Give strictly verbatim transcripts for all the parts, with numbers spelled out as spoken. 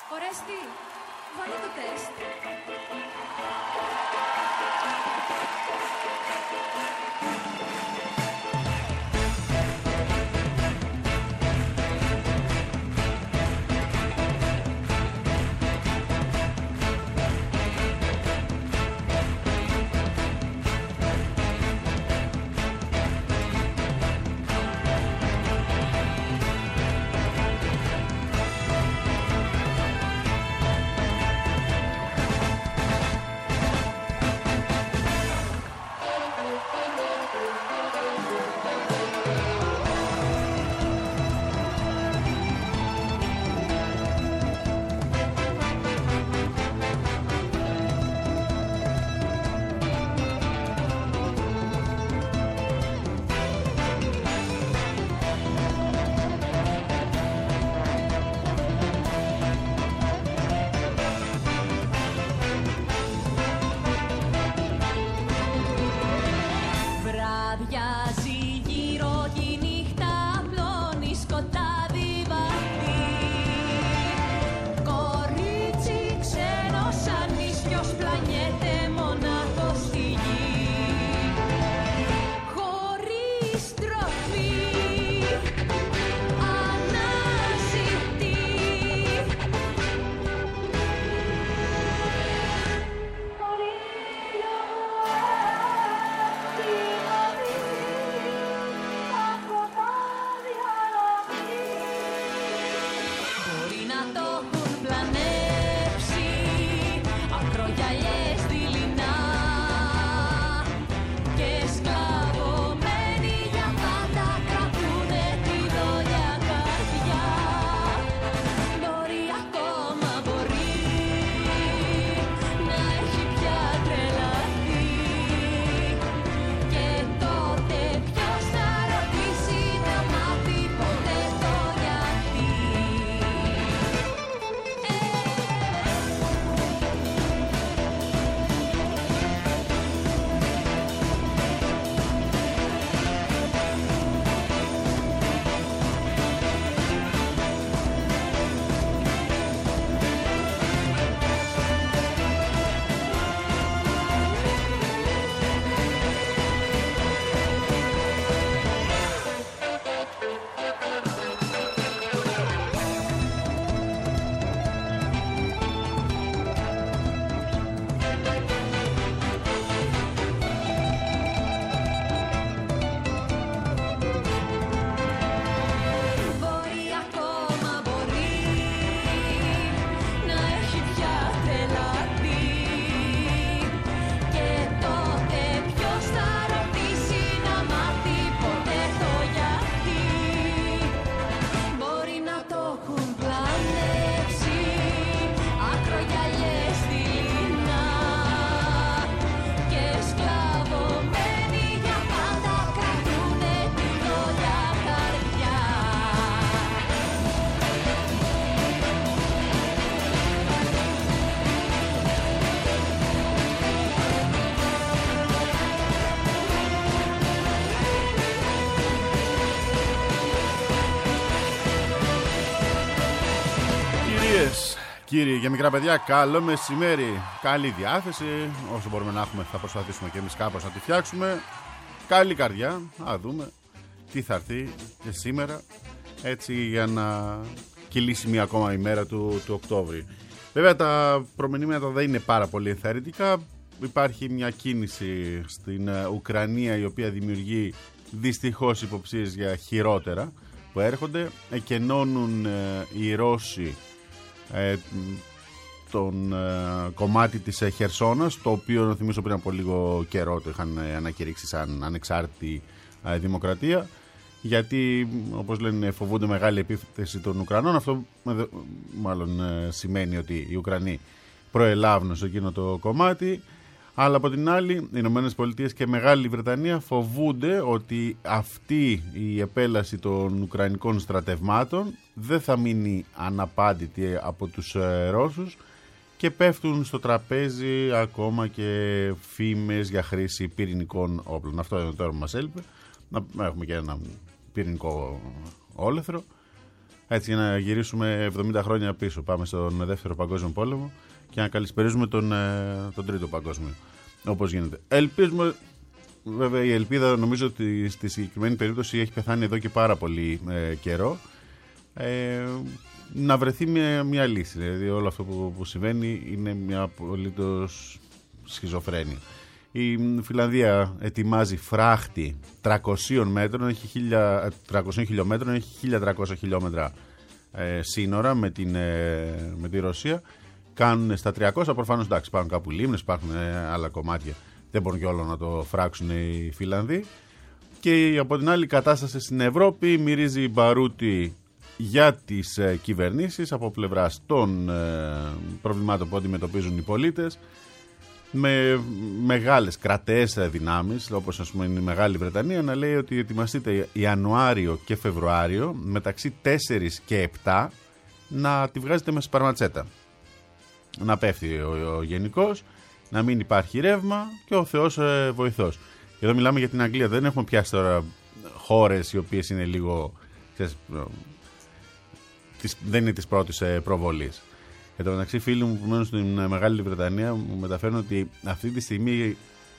Ορέστη, βάλε το τεστ. Κύριοι και μικρά παιδιά, καλό μεσημέρι. Καλή διάθεση. Όσο μπορούμε να έχουμε, θα προσπαθήσουμε και εμείς κάπως να τη φτιάξουμε. Καλή καρδιά. Να δούμε τι θα έρθει και σήμερα. Έτσι για να κυλήσει μια ακόμα ημέρα του, του Οκτώβρη. Βέβαια τα προμηνύματα δεν είναι πάρα πολύ ενθαρρυντικά. Υπάρχει μια κίνηση στην Ουκρανία η οποία δημιουργεί δυστυχώς υποψίες για χειρότερα που έρχονται. Εκενώνουν ε, οι Ρώσοι Ε, τον ε, κομμάτι της ε, Χερσόνας, το οποίο να θυμίσω πριν από λίγο καιρό το είχαν ε, ανακηρύξει σαν ανεξάρτητη ε, δημοκρατία, γιατί όπως λένε φοβούνται μεγάλη επίθεση των Ουκρανών. Αυτό ε, μάλλον ε, σημαίνει ότι οι Ουκρανοί προελάβουν σε εκείνο το κομμάτι, αλλά από την άλλη οι Ηνωμένες Πολιτείες και Μεγάλη Βρετανία φοβούνται ότι αυτή η επέλαση των Ουκρανικών στρατευμάτων δεν θα μείνει αναπάντητη από τους ε, Ρώσους και πέφτουν στο τραπέζι ακόμα και φήμες για χρήση πυρηνικών όπλων. Αυτό είναι τώρα που μας έλειπε, να έχουμε και ένα πυρηνικό όλεθρο. Έτσι, για να γυρίσουμε εβδομήντα χρόνια πίσω. Πάμε στον Δεύτερο Παγκόσμιο Πόλεμο και να καλησπερίζουμε τον, τον Τρίτο Παγκόσμιο. Όπως γίνεται. Ελπίζουμε, βέβαια, η ελπίδα νομίζω ότι στη συγκεκριμένη περίπτωση έχει πεθάνει εδώ και πάρα πολύ ε, καιρό. Ε, να βρεθεί μια, μια λύση. Δηλαδή, όλο αυτό που, που συμβαίνει είναι μια απολύτως σχιζοφρένεια. Η Φιλανδία ετοιμάζει φράχτη τριακοσίων μέτρων, έχει χίλια τριακόσια χιλιόμετρων, έχει χίλια τριακόσια χιλιόμετρα ε, σύνορα με, την, ε, με τη Ρωσία. Κάνουν στα τριακόσια, προφανώς εντάξει, υπάρχουν κάπου λίμνες, υπάρχουν ε, άλλα κομμάτια. Δεν μπορούν και όλο να το φράξουν οι Φιλανδοί. Και από την άλλη, κατάσταση στην Ευρώπη μυρίζει μπαρούτι για τις ε, κυβερνήσεις από πλευράς των ε, προβλημάτων που αντιμετωπίζουν οι πολίτες, με μεγάλες κρατεές δυνάμεις, όπως ας πούμε είναι η Μεγάλη Βρετανία, να λέει ότι ετοιμαστείτε Ιανουάριο και Φεβρουάριο μεταξύ τέσσερα και επτά να τη βγάζετε με σπαρματσέτα. Να πέφτει ο, ο γενικός, να μην υπάρχει ρεύμα και ο Θεός ε, βοηθός. Εδώ μιλάμε για την Αγγλία, δεν έχουμε πιάσει τώρα χώρες οι οποίες είναι λίγο, ξέρεις, τις, δεν είναι της πρώτης ε, προβολής. Εν τω μεταξύ, φίλοι μου που μένουν στην Μεγάλη Βρετανία μου μεταφέρουν ότι αυτή τη στιγμή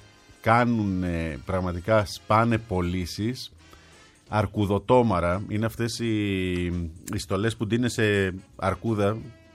κάνουν ε, πραγματικά σπάνε πωλήσεις αρκουδοτόμαρα. Είναι αυτές οι, οι στολές που ντύνε σε αρκούδα.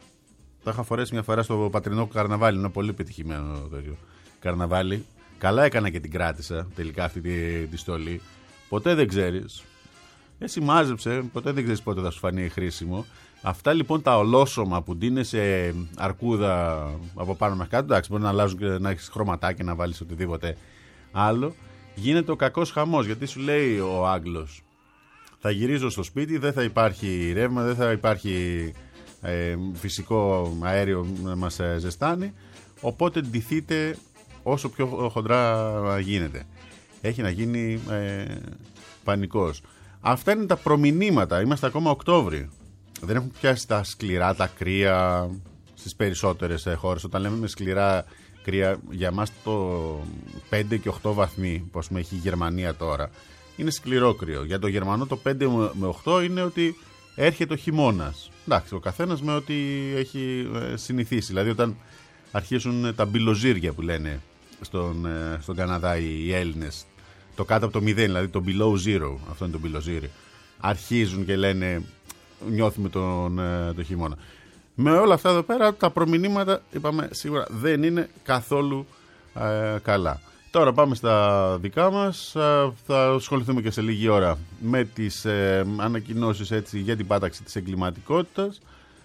Τα είχα φορέσει μια φορά στο πατρινό καρναβάλι. Είναι πολύ πετυχημένο το καρναβάλι. Καλά έκανα και την κράτησα τελικά αυτή τη, τη στολή. Ποτέ δεν ξέρεις. Εσύ μάζεψε, ποτέ δεν ξέρεις πότε θα σου φανεί χρήσιμο. Αυτά λοιπόν τα ολόσωμα που ντύνε σε αρκούδα από πάνω μέχρι κάτω, εντάξει, μπορεί να αλλάζουν και να έχεις χρωματάκι, να βάλεις οτιδήποτε άλλο. Γίνεται ο κακός χαμός, γιατί σου λέει ο Άγγλος, θα γυρίζω στο σπίτι, δεν θα υπάρχει ρεύμα, δεν θα υπάρχει ε, φυσικό αέριο να μας ε, ζεστάνει, οπότε ντυθείτε όσο πιο χοντρά γίνεται. Έχει να γίνει ε, πανικός. Αυτά είναι τα προμηνύματα, είμαστε ακόμα Οκτώβρη. Δεν έχουν πιάσει τα σκληρά, τα κρύα στις περισσότερες χώρες. Όταν λέμε σκληρά κρύα, για μας το πέντε και οκτώ βαθμοί, που έχει η Γερμανία τώρα, είναι σκληρό κρύο. Για το Γερμανό το πέντε με οκτώ είναι ότι έρχεται ο χειμώνας. Εντάξει, ο καθένας με ό,τι έχει συνηθίσει. Δηλαδή όταν αρχίσουν τα μπιλοζύρια που λένε στον, στον Καναδά οι Έλληνες, το κάτω από το μηδέν, δηλαδή το below zero, αυτό είναι το μπιλοζύρι, αρχίζουν και λένε νιώθουμε τον το χειμώνα. Με όλα αυτά εδώ πέρα τα προμηνύματα, είπαμε, σίγουρα δεν είναι καθόλου ε, καλά. Τώρα πάμε στα δικά μας. ε, θα ασχοληθούμε και σε λίγη ώρα με τις ε, ανακοινώσεις έτσι, για την πάταξη της εγκληματικότητας.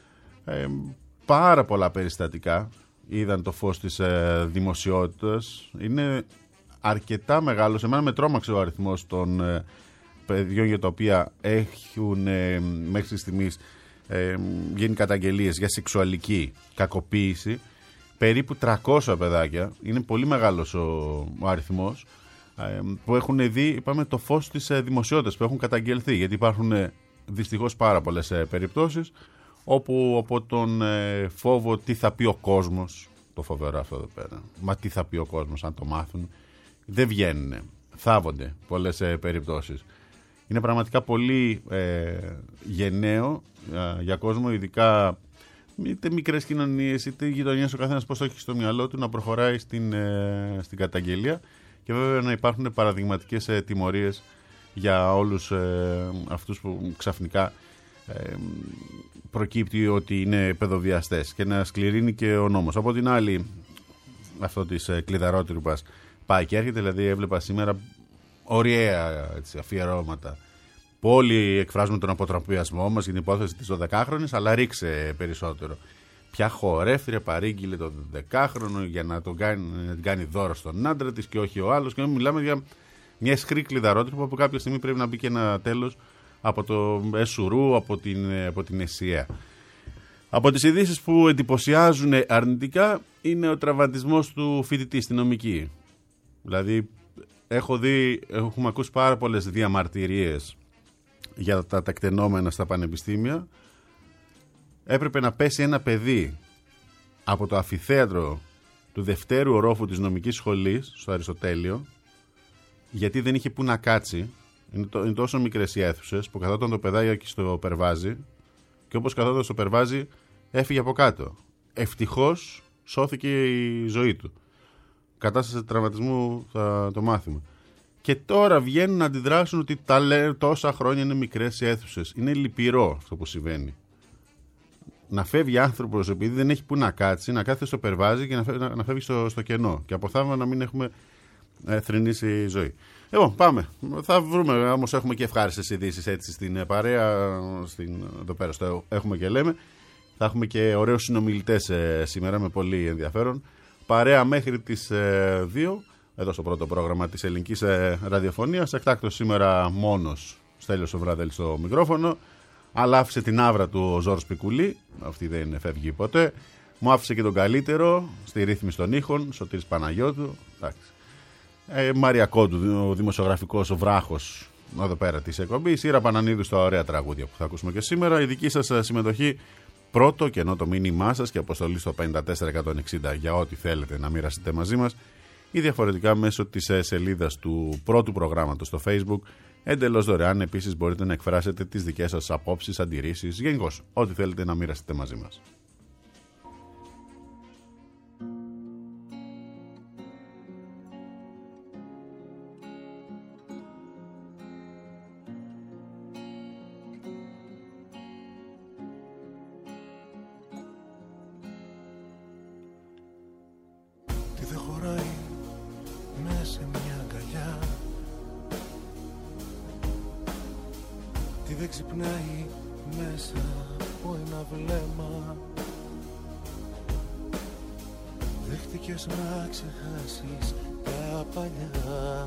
ε, πάρα πολλά περιστατικά είδαν το φως της ε, δημοσιότητας. Είναι αρκετά μεγάλος. Εμένα με τρόμαξε ο αριθμός των ε, παιδιών για τα οποία έχουν ε, μέχρι στιγμής ε, γίνει καταγγελίες για σεξουαλική κακοποίηση. Περίπου τριακόσια παιδάκια, είναι πολύ μεγάλος ο, ο αριθμός, ε, που έχουν δει, είπαμε, το φως της ε, δημοσιότητας, που έχουν καταγγελθεί, γιατί υπάρχουν ε, δυστυχώς πάρα πολλές ε, περιπτώσεις όπου από τον ε, φόβο τι θα πει ο κόσμος, το φοβερό αυτό εδώ πέρα, μα τι θα πει ο κόσμος αν το μάθουν, δεν βγαίνουν, θάβονται πολλές ε, περιπτώσεις. Είναι πραγματικά πολύ ε, γενναίο ε, για κόσμο, ειδικά είτε μικρές κοινωνίες είτε γειτονιές, ο καθένας πώς το έχει στο μυαλό του να προχωράει στην, ε, στην καταγγελία, και βέβαια να υπάρχουν παραδειγματικές ε, τιμωρίες για όλους ε, αυτούς που ξαφνικά ε, προκύπτει ότι είναι παιδοβιαστές και να σκληρύνει και ο νόμος. Από την άλλη, αυτό της ε, κλειδαρότερου πας πάει και έρχεται, δηλαδή έβλεπα σήμερα ωραία έτσι, αφιερώματα που όλοι εκφράζουμε τον αποτραπιασμό μας για την υπόθεση της δωδεκάχρονης, αλλά ρίξε περισσότερο. Ποια χορεύτρια παρήγγειλε το δεκάχρονο για να τον κάνει, να την κάνει δώρο στον άντρα της και όχι ο άλλος, και μιλάμε για μια ισχρή κλειδαρότρυπα που από κάποια στιγμή πρέπει να μπει και ένα τέλος από το ΕΣΟΥΡΟΥ, από την, από την ΕΣΥΑ. Από τις ειδήσεις που εντυπωσιάζουν αρνητικά είναι ο τραυματισμός του φοιτητή στη νομική. Δηλαδή έχω δει, έχουμε ακούσει πάρα πολλές διαμαρτυρίες για τα τεκτενόμενα στα πανεπιστήμια. Έπρεπε να πέσει ένα παιδί από το αμφιθέατρο του δευτέρου ορόφου της νομικής σχολής στο Αριστοτέλειο, γιατί δεν είχε που να κάτσει. Είναι, το, είναι τόσο μικρές οι αίθουσες που καθόταν το παιδάκι στο περβάζι Και όπως καθόταν στο περβάζι, έφυγε από κάτω. Ευτυχώς σώθηκε η ζωή του. Κατάσταση τραυματισμού θα το μάθουμε. Και τώρα βγαίνουν να αντιδράσουν ότι τα λέ, τόσα χρόνια είναι μικρές οι αίθουσες. Είναι λυπηρό αυτό που συμβαίνει. Να φεύγει άνθρωπος επειδή δεν έχει που να κάτσει, να κάθεται στο περβάζι και να φεύγει, να φεύγει στο, στο κενό. Και από θαύμα να μην έχουμε ε, θρηνήσει ζωή. Λοιπόν, πάμε. Θα βρούμε, όμως έχουμε και ευχάριστες ειδήσεις έτσι στην παρέα. Στην, εδώ πέρα στο έχουμε και λέμε. Θα έχουμε και ωραίους συνομιλητές ε, σήμερα με πολύ ενδιαφέρον. Παρέα μέχρι τις ε, δύο. Εδώ στο πρώτο πρόγραμμα της ελληνικής ε, ραδιοφωνίας. Εκτάκτως σήμερα μόνος Στέλιος ο Βραδέλης στο μικρόφωνο. Αλλά άφησε την άβρα του ο Ζόρος Πικουλή. Αυτή δεν φεύγει ποτέ. Μου άφησε και τον καλύτερο στη ρύθμιση των ήχων. Σωτήρης Παναγιώτου. Ε, Μαρία Κόντου, ο δημοσιογραφικός, ο βράχος εδώ πέρα της εκπομπής. Ήρα Πανανίδου στα ωραία τραγούδια που θα ακούσουμε και σήμερα. Η δική σας συμμετοχή. Πρώτο και ενώ το μήνυμά σας και αποστολή στο πέντε τέσσερα ένα έξι μηδέν για ό,τι θέλετε να μοιραστείτε μαζί μας ή διαφορετικά μέσω της σελίδας του πρώτου προγράμματος στο Facebook εντελώς δωρεάν. Επίσης μπορείτε να εκφράσετε τις δικές σας απόψεις, αντιρρήσεις, γενικώς ό,τι θέλετε να μοιραστείτε μαζί μας. Ξυπνάει μέσα από ένα βλέμμα. Δέχτηκες να ξεχάσεις τα παλιά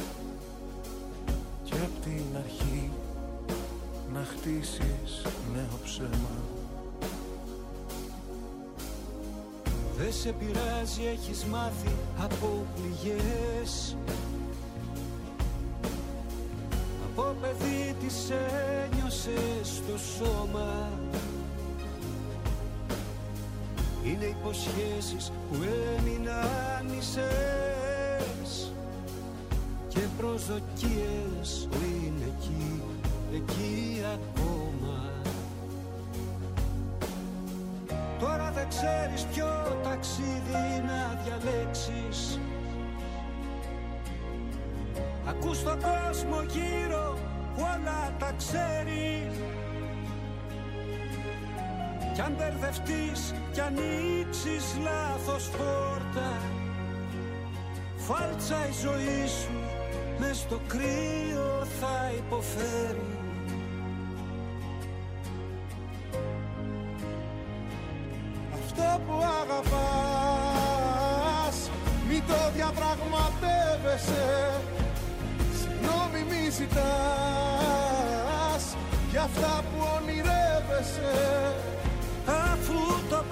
και απ' την αρχή να χτίσεις νέο ψέμα. Δε σε πειράζει, έχεις μάθει από πληγές. Από παιδί της ένιωσες στο σώμα. Είναι υποσχέσεις που έμειναν μισές και προσδοκίες που είναι εκεί, εκεί ακόμα. Τώρα δεν ξέρεις ποιο ταξίδι να διαλέξεις. Ακούς τον κόσμο γύρω που όλα τα ξέρει. Κι αν μπερδευτείς κι ανοίξεις λάθος πόρτα, φάλτσα η ζωή σου μες στο κρύο θα υποφέρει. Αυτό που αγαπάς μη το διαπραγματεύεσαι. Συγγνώμη μη ζητάς για αυτά που ονειρεύεσαι. Αφού το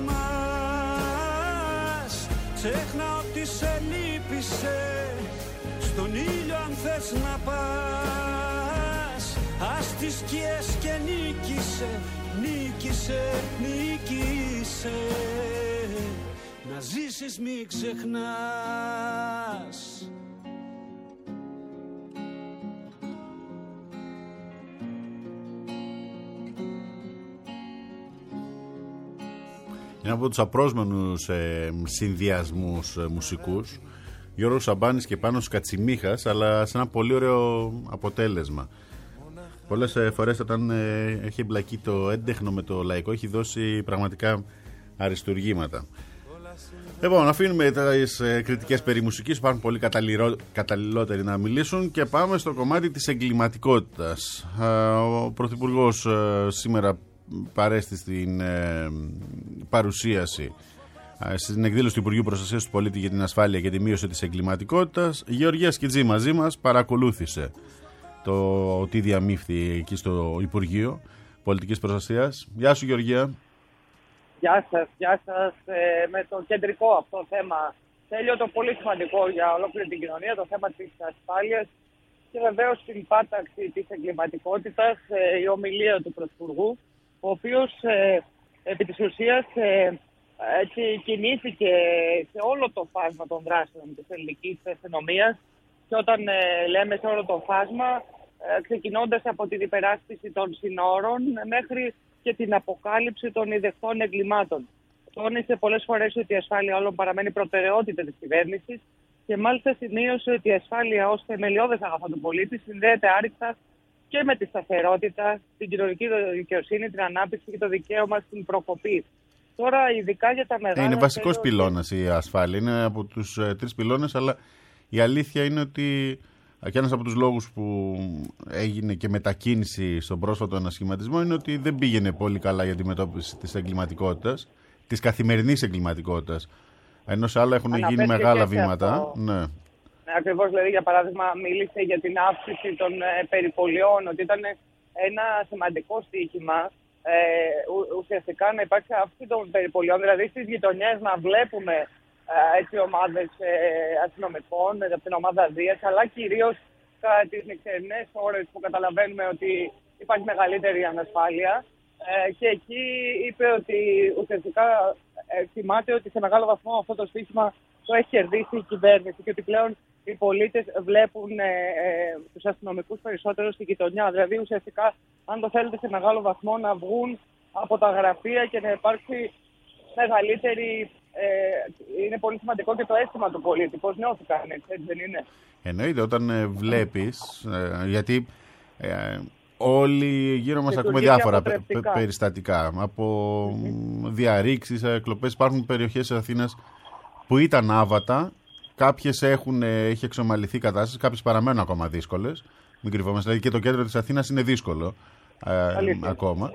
πολεμάς, ξέχνα ότι σε λύπησε. Στον ήλιο αν θες να πας, ας τις σκιές και νίκησε, νίκησε, νίκησε. Να ζήσεις μη ξεχνάς. Είναι από τους απρόσμενους ε, συνδυασμούς ε, μουσικούς, Γιώργος Σαμπάνης και Πάνος Κατσιμίχας, αλλά σε ένα πολύ ωραίο αποτέλεσμα. Πολλές ε, φορές όταν ε, έχει εμπλακεί το έντεχνο με το λαϊκό έχει δώσει πραγματικά αριστουργήματα. Λοιπόν, αφήνουμε τις ε, κριτικές περί μουσικής, υπάρχουν πολύ καταλληλότεροι να μιλήσουν και πάμε στο κομμάτι της εγκληματικότητας. Ε, ο Πρωθυπουργός ε, σήμερα παρέστη στην ε, παρουσίαση ε, στην εκδήλωση του Υπουργείου Προστασίας του Πολίτη για την Ασφάλεια και τη Μείωση της Εγκληματικότητας. Η Γεωργία Σκιτζή μαζί μας παρακολούθησε το τι διαμήφθη εκεί στο Υπουργείο Πολιτικής Προστασίας. Γεια σου Γεωργία. Γεια σας, γεια σας. Ε, με το κεντρικό αυτό θέμα, Τέλειο, το πολύ σημαντικό για ολόκληρη την κοινωνία, το θέμα της ασφάλειας και βεβαίως την πάταξη της εγκληματικότητας, ε, η ομιλία του Πρωθυπουργού, ο οποίος ε, επί της ουσίας ε, έτσι, κινήθηκε σε όλο το φάσμα των δράσεων της ελληνικής αστυνομίας και όταν ε, λέμε σε όλο το φάσμα, ε, ξεκινώντας από την υπεράσπιση των συνόρων μέχρι και την αποκάλυψη των ιδεχθών εγκλημάτων. Τόνισε πολλές φορές ότι η ασφάλεια όλων παραμένει προτεραιότητα της κυβέρνησης και μάλιστα σημείωσε ότι η ασφάλεια ως θεμελιώδες αγαθό του πολίτη συνδέεται άρρηκτα και με τη σταθερότητα, την κοινωνική δικαιοσύνη, την ανάπτυξη και το δικαίωμα στην προκοπή. Τώρα, ειδικά για τα μεγάλα. Είναι βασικός πυλώνας η ασφάλεια. Είναι από τους ε, τρεις πυλώνες, αλλά η αλήθεια είναι ότι και ένας από τους λόγους που έγινε και μετακίνηση στον πρόσφατο ανασχηματισμό είναι ότι δεν πήγαινε πολύ καλά η αντιμετώπιση της εγκληματικότητας, της καθημερινής εγκληματικότητας. Ενώ σε άλλα έχουν Αναφέρθηκε γίνει μεγάλα και βήματα. αυτό. Ναι. Ναι, ακριβώς, δηλαδή, για παράδειγμα, μίλησε για την αύξηση των ε, περιπολιών, ότι ήταν ένα σημαντικό στοίχημα ε, ου, ουσιαστικά να υπάρξει αύξηση των περιπολιών, δηλαδή στις γειτονιές να βλέπουμε ε, έτσι ομάδες ε, αστυνομικών από την ομάδα Δίας, αλλά κυρίως κατά τις νυχτερινές ώρες που καταλαβαίνουμε ότι υπάρχει μεγαλύτερη ανασφάλεια. Ε, και εκεί είπε ότι ουσιαστικά ε, θυμάται ότι σε μεγάλο βαθμό αυτό το στοίχημα το έχει κερδίσει η κυβέρνηση και ότι πλέον οι πολίτες βλέπουν ε, ε, τους αστυνομικούς περισσότερο στη γειτονιά. Δηλαδή ουσιαστικά, αν το θέλετε, σε μεγάλο βαθμό να βγουν από τα γραφεία και να υπάρξει μεγαλύτερη... Ε, είναι πολύ σημαντικό και το αίσθημα του πολίτη. Πώς νιώθηκαν, έτσι, έτσι δεν είναι? Εννοείται, όταν ε, βλέπεις, ε, γιατί... Ε, όλοι γύρω μας ακούμε διάφορα πε, πε, περιστατικά. Από mm-hmm. διαρρήξεις, εκλοπές. Υπάρχουν περιοχές της Αθήνας που ήταν άβατα. Κάποιες έχουν, έχει εξομαλυθεί η κατάσταση, κάποιες παραμένουν ακόμα δύσκολες. Μην κρυβόμαστε. Δηλαδή και το κέντρο της Αθήνας είναι δύσκολο ε, ακόμα.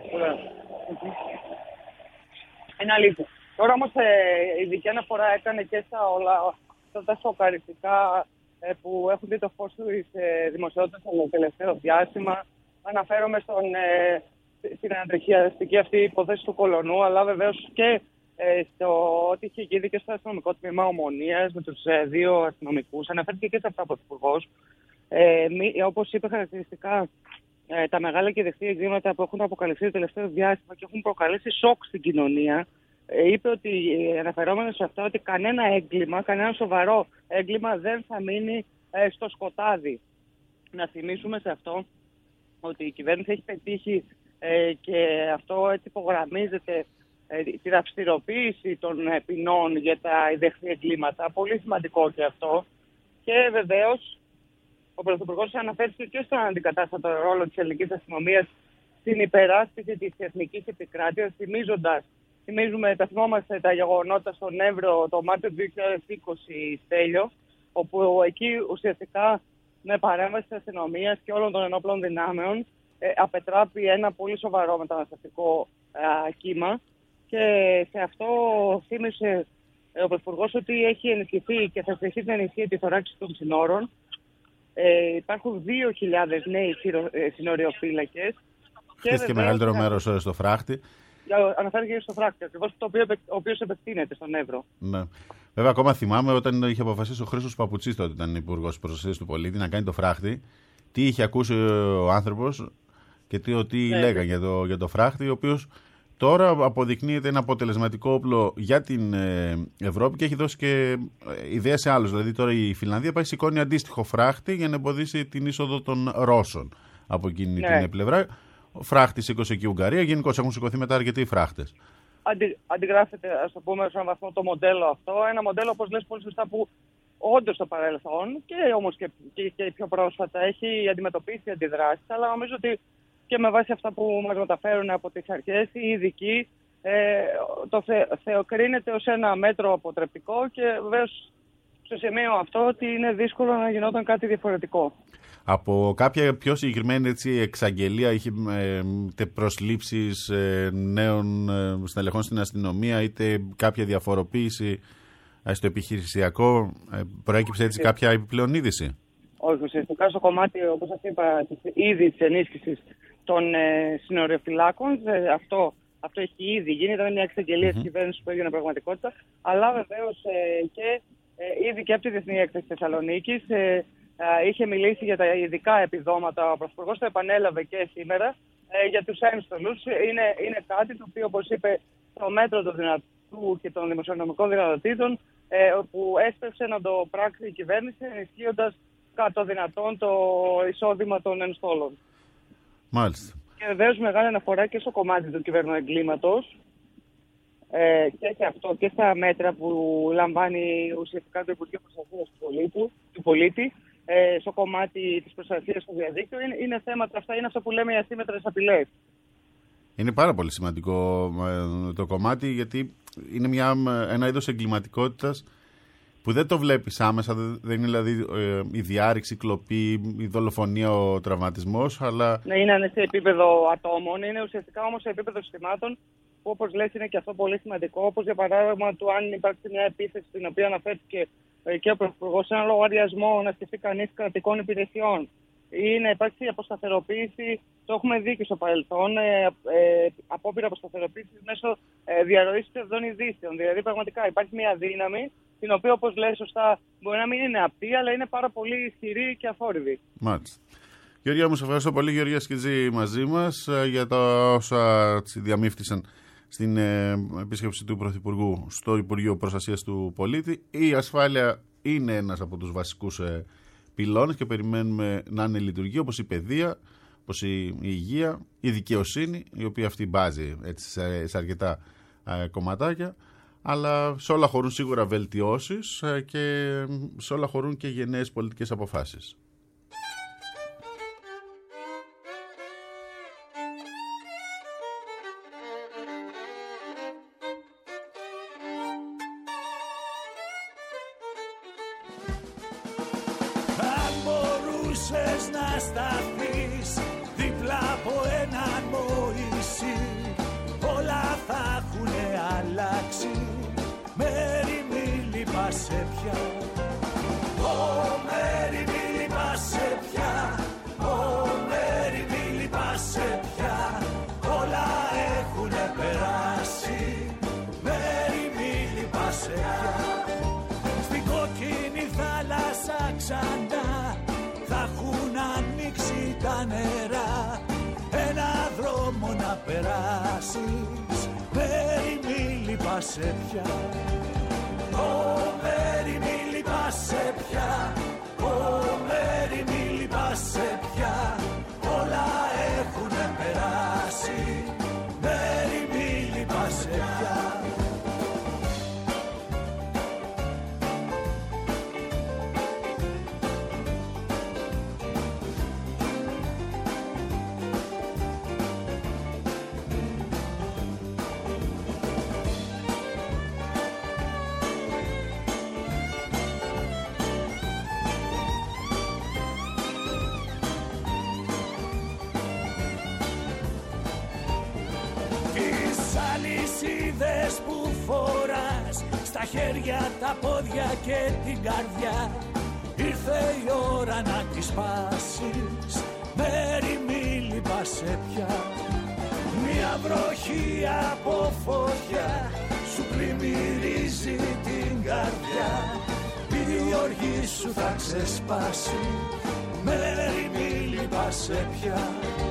Είναι αλήθεια. Τώρα όμως ε, η ειδική αναφορά έκανε και στα όλα αυτά τα σοκαριστικά ε, που έχουν δει το φως της ε, δημοσιότητας το τελευταίο διάστημα. Αναφέρομαι στον, ε, στην αντρεχιαστική αυτή υπόθεση του Κολονού, αλλά βεβαίως και ε, στο ότι είχε γίνει και στο αστυνομικό τμήμα Ομονίας με τους ε, δύο αστυνομικούς. Αναφέρθηκε και σε αυτά από ο Υπουργός. Ε, όπως είπε χαρακτηριστικά, ε, τα μεγάλα και δεχτή εγκλήματα που έχουν αποκαλυφθεί το τελευταίο διάστημα και έχουν προκαλέσει σοκ στην κοινωνία. Ε, είπε ότι, ε, αναφερόμενο σε αυτό, ότι κανένα έγκλημα, κανένα σοβαρό έγκλημα δεν θα μείνει ε, στο σκοτάδι. Να θυμίσουμε σε αυτό ότι η κυβέρνηση έχει πετύχει ε, και αυτό έτσι υπογραμμίζεται ε, την αυστηροποίηση των ε, ποινών για τα ιδεχθή εγκλήματα. Πολύ σημαντικό και αυτό. Και βεβαίως ο Πρωθυπουργός αναφέρθηκε και στον αντικατάστατο ρόλο της ελληνικής αστυνομίας στην υπεράσπιση της εθνικής επικράτειας, θυμίζοντας, θυμίζουμε, τα θυμόμαστε τα γεγονότα στον Εύρο το Μάρτιο του δύο χιλιάδες είκοσι, Στέλιο, όπου εκεί ουσιαστικά με παρέμβαση της αστυνομίας και όλων των ενόπλων δυνάμεων ε, απετράπει ένα πολύ σοβαρό μεταναστευτικό ε, κύμα και σε αυτό θύμισε ε, ο Πρωθυπουργός ότι έχει ενισχυθεί και θα συνεχίσει να ενισχύει τη θωράκιση των συνόρων. Ε, υπάρχουν δύο χιλιάδες νέοι συνοριοφύλακες. Χθες και μεγαλύτερο μέρος στο φράχτη. Αναφέρθηκε στο φράχτη, ακριβώς, το οποίο, ο οποίος επεκτείνεται στον Εύρο. Ναι. Βέβαια, ακόμα θυμάμαι όταν είχε αποφασίσει ο Χρήστος Παπουτσής, τότε ήταν υπουργός προστασίας του πολίτη, να κάνει το φράχτη. Τι είχε ακούσει ο άνθρωπος και τι, τι ναι, λέγανε για το, για το φράχτη, ο οποίος τώρα αποδεικνύεται ένα αποτελεσματικό όπλο για την Ευρώπη και έχει δώσει και ιδέα σε άλλους. Δηλαδή, τώρα η Φινλανδία πάει σηκώνει αντίστοιχο φράχτη για να εμποδίσει την είσοδο των Ρώσων από εκείνη ναι. την πλευρά. Ο φράχτη σήκωσε και η Ουγγαρία. Γενικώς έχουν σηκωθεί μετά αρκετοί φράχτες. Αντι, αντιγράφεται, ας το πούμε, σε έναν βαθμό το μοντέλο αυτό. Ένα μοντέλο, όπως λες πολύ σωστά, που όντως στο παρελθόν και όμως και, και, και πιο πρόσφατα έχει αντιμετωπίσει αντιδράσεις. Αλλά νομίζω ότι και με βάση αυτά που μας μεταφέρουν από τις αρχές, οι ειδικοί ε, το θε, θεοκρίνεται ως ένα μέτρο αποτρεπτικό και βεβαίως στο σημείο αυτό ότι είναι δύσκολο να γινόταν κάτι διαφορετικό. Από κάποια πιο συγκεκριμένη έτσι, εξαγγελία είχε είτε προσλήψεις ε, νέων ε, στελεχών στην αστυνομία είτε κάποια διαφοροποίηση ε, στο επιχειρησιακό, ε, προέκυψε έτσι κάποια επιπλέον είδηση? Όχι, ουσιαστικά στο κομμάτι, όπως σας είπα, ήδη της ενίσχυσης των ε, συνοριοφυλάκων, ε, αυτό, αυτό έχει ήδη γίνει, ήταν μια εξαγγελία mm-hmm. της κυβέρνησης που έγινε πραγματικότητα, αλλά βεβαίως ε, και ε, ήδη και από τη Διεθνή Έκθεση Θεσσαλονίκης ε, ε, είχε μιλήσει για τα ειδικά επιδόματα. Ο Πρωθυπουργός το επανέλαβε και σήμερα ε, για τους ένστολους. Είναι, είναι κάτι το οποίο, όπως είπε, το μέτρο του δυνατού και των δημοσιονομικών δυνατοτήτων ε, που έσπευσε να το πράξει η κυβέρνηση, ενισχύοντας κατά το δυνατόν το εισόδημα των ενστόλων. Μάλιστα. Και βεβαίως μεγάλη αναφορά και στο κομμάτι του κυβερνοεγκλήματος ε, και σε αυτό και στα μέτρα που λαμβάνει ουσιαστικά το Υπουργείο Προστασίας του Πολίτη, του πολίτη ε, στο κομμάτι της προστασίας στο διαδίκτυο. Είναι, είναι θέματα αυτά, είναι αυτό που λέμε οι ασύμμετρες απειλές. Είναι πάρα πολύ σημαντικό ε, το κομμάτι, γιατί είναι μια, ένα είδος εγκληματικότητας που δεν το βλέπεις άμεσα, δεν είναι δηλαδή ε, η διάρρηξη, η κλοπή, η δολοφονία, ο τραυματισμός, αλλά... Ναι, είναι σε επίπεδο ατόμων, είναι ουσιαστικά όμως σε επίπεδο συστημάτων, που όπως λες είναι και αυτό πολύ σημαντικό, όπως για παράδειγμα του αν υπάρξει μια επίθεση στην οποία αναφέρθηκε ε, και ο Πρωθυπουργός σε ένα λογαριασμό να στηθεί κανείς κρατικών υπηρεσιών, ή να υπάρξει αποσταθεροποίηση, το έχουμε δει και στο παρελθόν, ε, ε, απόπειρα αποσταθεροποίηση μέσω ε, διαρροής ψευδών ειδήσεων. Δηλαδή, πραγματικά υπάρχει μια δύναμη, την οποία, όπως λέει σωστά, μπορεί να μην είναι απτή, αλλά είναι πάρα πολύ ισχυρή και αφόρηδη. Μάλιστα. Γεωργία, μου σε ευχαριστώ πολύ. Γεωργία Σκιτζή μαζί μας για τα όσα διαμήφθησαν στην ε, επίσκεψη του Πρωθυπουργού στο Υπουργείο Προστασίας του Πολίτη. Η ασφάλεια είναι ένας από τους βασικούς ε, πυλώνες και περιμένουμε να είναι λειτουργία, όπως η παιδεία, όπως η, η υγεία, η δικαιοσύνη, η οποία αυτή μπάζει έτσι, σε, σε αρκετά ε, κομματάκια, αλλά σε όλα χωρούν σίγουρα βελτιώσεις ε, και σε όλα χωρούν και γενναίες πολιτικές αποφάσεις. Να σταθείς δίπλα από έναν Μωυσή, όλα θα έχουνε αλλάξει. Μέρη μη λυπάσαι πια, Ω Μέρη μη λυπάσαι πια, Ω Μέρη μη λυπάσαι πια, όλα έχουνε περάσει. Μέρη μη λυπάσαι πια, στην κόκκινη θάλασσα ξανά θα έχουν ανοίξει τα νερά, ένα δρόμο να περάσεις. Μέρη μη λυπάσαι πια, Ω Μέρη μη λυπάσαι πια, Ω Μέρη μη λυπάσαι πια, όλα έχουνε περάσει. Μέρη μη λυπάσαι πια. Που φοράς στα χέρια, τα πόδια και την καρδιά, ήρθε η ώρα να τις σπάσεις. Μέρη μη λυπάσαι πια, μια βροχή από φωτιά σου πλημμυρίζει την καρδιά, η οργή σου θα ξεσπάσει. Μέρη μη λυπάσαι πια,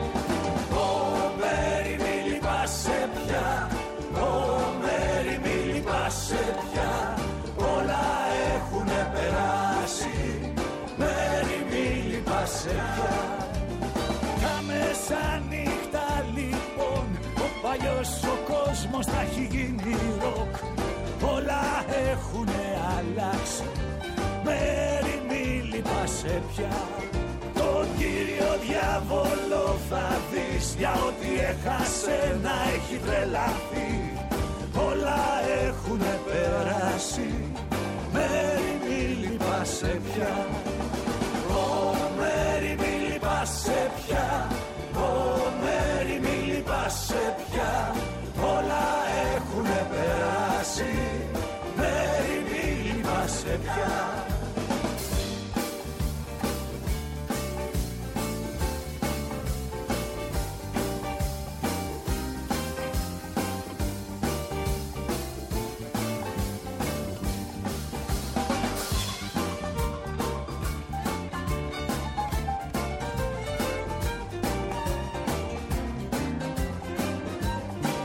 Ω Μέρη μη λυπάσαι πια, Ω Μέρη μη λυπάσαι πια, όλα έχουνε περάσει. Μέρη μη λυπάσαι πια. Τα μεσάνυχτα λοιπόν, ο παλιός ο κόσμος θα έχει γίνει ροκ, όλα έχουνε αλλάξει. Μέρη μη λυπάσαι πια, τον Κύριο Διάβολο θα δεις, για ό,τι έχασε να έχει τρελαθεί. Όλα έχουνε περάσει. Μέρη μη λυπάσαι πια, Ω Μέρη μη λυπάσαι πια, Ω Μέρη μη λυπάσαι πια, όλα έχουνε περάσει. Μέρη μη λυπάσαι πια.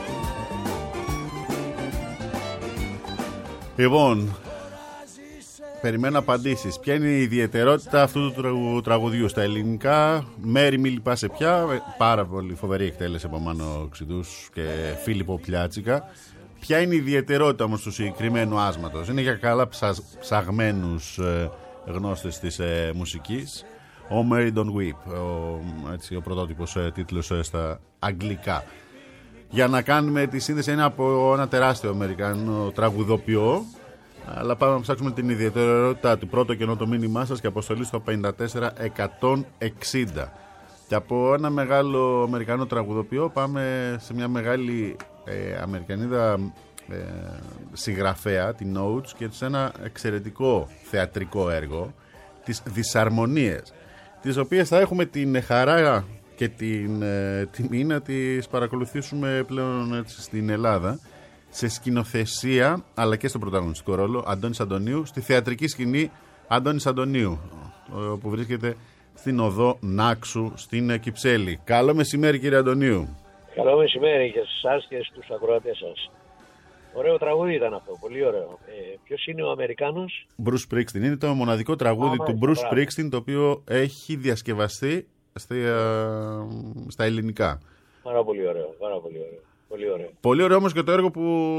Λοιπόν, περιμένω απαντήσεις. Ποια είναι η ιδιαιτερότητα αυτού του τραγου, τραγουδιού στα ελληνικά? Μέρη μη λυπάσαι πια. Πάρα πολύ φοβερή εκτέλεση από Μάνο Ξηδούς και Φίλιππο Πλιάτσικα. Ποια είναι η ιδιαιτερότητα όμως του συγκεκριμένου άσματος? Είναι για καλά ψα, ψαγμένους ε, γνώστες της ε, μουσικής. Ο Mary Don't Weep, ο, έτσι, ο πρωτότυπος ε, τίτλος ε, στα αγγλικά. Για να κάνουμε τη σύνδεση, είναι από ένα τεράστιο Αμερικανό τραγουδοποιό. Αλλά πάμε να ψάξουμε την ιδιαιτερότητα του. Πρώτο κενό το μήνυμά σας και αποστολή στο πέντε τέσσερα εκατόν εξήντα. Και από ένα μεγάλο Αμερικανό τραγουδοποιό πάμε σε μια μεγάλη ε, Αμερικανίδα ε, συγγραφέα, την Notes, και σε ένα εξαιρετικό θεατρικό έργο, τις Δυσαρμονίες, τις οποίες θα έχουμε την χαρά και την ε, τιμή να τις παρακολουθήσουμε πλέον έτσι, στην Ελλάδα, σε σκηνοθεσία αλλά και στον πρωταγωνιστικό ρόλο Αντώνης Αντωνίου, στη θεατρική σκηνή Αντώνης Αντωνίου, που βρίσκεται στην οδό Νάξου στην Κυψέλη. Καλό μεσημέρι, κύριε Αντωνίου. Καλό μεσημέρι και σε εσάς και στους ακροατές σας. Ωραίο τραγούδι ήταν αυτό, πολύ ωραίο. Ε, ποιος είναι ο Αμερικάνος? Bruce Springsteen. Είναι το μοναδικό τραγούδι Α, του Bruce Springsteen το οποίο έχει διασκευαστεί στα, στα ελληνικά. Πάρα πολύ ωραίο, πάρα πολύ ωραίο. Πολύ ωραίο. Πολύ ωραίο όμως και το έργο που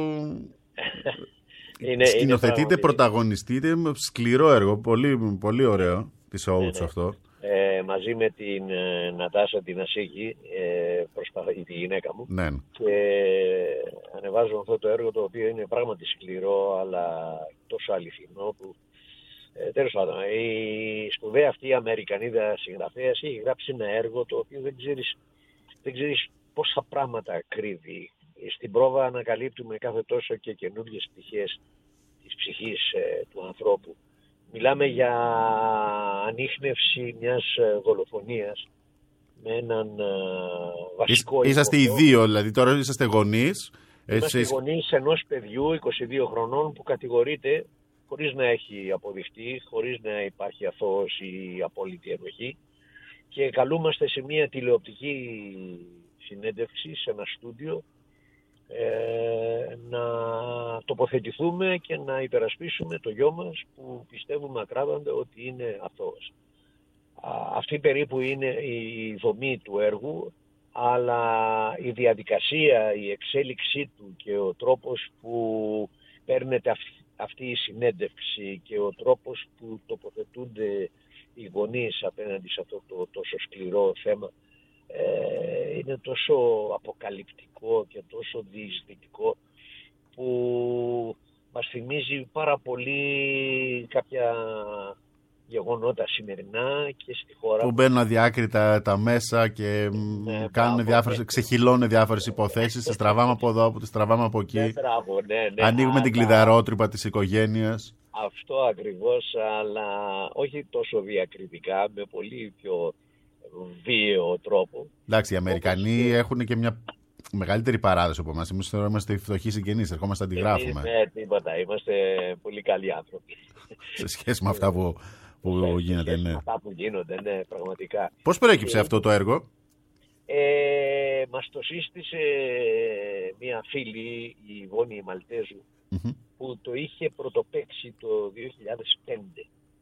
είναι, σκηνοθετείται, είναι πρωταγωνιστείτε, σκληρό έργο, πολύ, πολύ ωραίο, της Oates, ναι, ναι. Αυτό. Ε, μαζί με την ε, Νατάσα την Ασίκη, ε, προσπαθεί τη γυναίκα μου, ναι. Και ανεβάζω αυτό το έργο το οποίο είναι πράγματι σκληρό αλλά τόσο αληθινό που ε, τέλος πάντων, η σπουδαία αυτή η Αμερικανίδα συγγραφέας έχει γράψει ένα έργο το οποίο δεν ξέρεις, δεν ξέρεις πόσα πράγματα κρύβει. Στην πρόβα ανακαλύπτουμε κάθε τόσο και καινούργιες πτυχές της ψυχής ε, του ανθρώπου. Μιλάμε για ανίχνευση μιας δολοφονίας με έναν ε, βασικό... Είς, είσαστε οι δύο, δηλαδή τώρα είσαστε γονείς. Είμαστε εσείς... γονείς ενός παιδιού είκοσι δύο χρονών που κατηγορείται χωρίς να έχει αποδειχτεί, χωρίς να υπάρχει αθώος ή απόλυτη ενοχή, και καλούμαστε σε μια τηλεοπτική συνέντευξη σε ένα στούντιο ε, να τοποθετηθούμε και να υπερασπίσουμε το γιο μας που πιστεύουμε ακράδαντα ότι είναι αθώος. Αυτή περίπου είναι η δομή του έργου, αλλά η διαδικασία, η εξέλιξή του και ο τρόπος που παίρνεται αυτή η συνέντευξη και ο τρόπος που τοποθετούνται οι γονείς απέναντι σε αυτό το τόσο σκληρό θέμα ε, είναι τόσο αποκαλυπτικό και τόσο διεισδυτικό που μας θυμίζει πάρα πολύ κάποια γεγονότα σημερινά και στη χώρα που μπαίνουν αδιάκριτα τα μέσα και ναι, κάνουν διάφορες, ξεχυλώνουν διάφορες υποθέσεις, τις τραβάμε από εδώ, τις τραβάμε από εκεί, ναι, μπράβο, ναι, ναι, ανοίγουμε αλλά... την κλειδαρότρυπα της οικογένειας. Αυτό ακριβώς, αλλά όχι τόσο διακριτικά, με πολύ πιο βίαιο τρόπο. Εντάξει, οι Αμερικανοί όπως... έχουν και μια μεγαλύτερη παράδοση από εμάς. Εμείς τώρα είμαστε φτωχοί συγγενείς, ερχόμαστε να τη γράφουμε. Ναι, τίποτα, είμαστε πολύ καλοί άνθρωποι. Σε σχέση με αυτά που, που σε, γίνονται, σε ναι. Με αυτά που γίνονται, ναι, πραγματικά. Πώς προέκυψε ε, αυτό το έργο? Ε, μας το σύστησε μια φίλη, η Βόνη Μαλτέζου, mm-hmm. που το είχε πρωτοπαίξει το δύο χιλιάδες πέντε.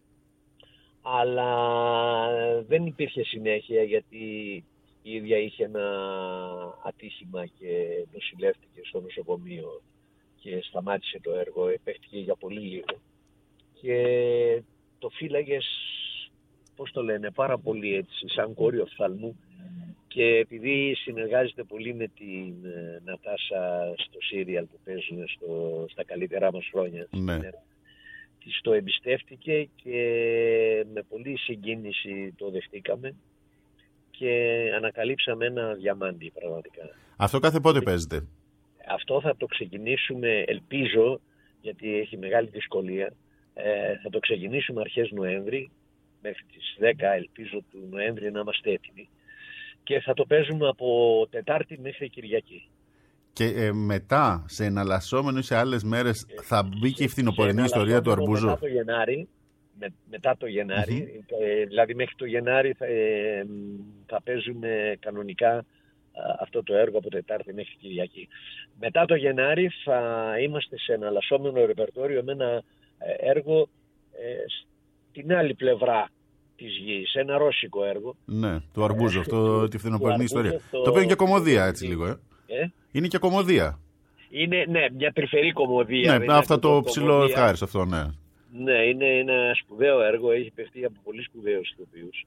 Αλλά δεν υπήρχε συνέχεια γιατί η ίδια είχε ένα ατύχημα και νοσηλεύτηκε στο νοσοκομείο και σταμάτησε το έργο, επέχτηκε για πολύ λίγο. Και το φύλαγες, πώς το λένε, πάρα πολύ έτσι, σαν κόριο οφθαλμού, και επειδή συνεργάζεται πολύ με την Νατάσα στο σύριαλ που παίζουν στο, στα καλύτερά μας χρόνια, ναι. της το εμπιστεύτηκε και με πολύ συγκίνηση το δεχτήκαμε και ανακαλύψαμε ένα διαμάντι πραγματικά. Αυτό κάθε πότε παίζεται? Αυτό θα το ξεκινήσουμε, ελπίζω, γιατί έχει μεγάλη δυσκολία, ε, θα το ξεκινήσουμε αρχές Νοέμβρη, μέχρι τις δέκα ελπίζω του Νοέμβρη να είμαστε έτοιμοι, και θα το παίζουμε από Τετάρτη μέχρι Κυριακή. Και ε, μετά, σε εναλλασσόμενο ή σε άλλες μέρες, θα μπει και η φθινοπορεινή ιστορία του Αρμπούζου. Μετά το Γενάρη, με, μετά το Γενάρη mm-hmm. ε, δηλαδή μέχρι το Γενάρη θα, ε, θα παίζουμε κανονικά α, αυτό το έργο από Τετάρτη μέχρι Κυριακή. Μετά το Γενάρη θα είμαστε σε εναλλασσόμενο ρεπερτόριο με ένα έργο ε, στην άλλη πλευρά της γης, ένα ρώσικο έργο. Ναι, το Αρμπούζο, αυτό τη φθινοπορεινή ιστορία. Το... το οποίο είναι και κομμωδία έτσι λίγο, ε. ε? Είναι και κομμωδία. Είναι, ναι, μια τρυφερή κομμωδία. Ναι, αυτό το ψηλό ευχάριστο αυτό, ναι. Ναι, είναι ένα σπουδαίο έργο, έχει παιχτεί από πολύ σπουδαίους ηθοποιούς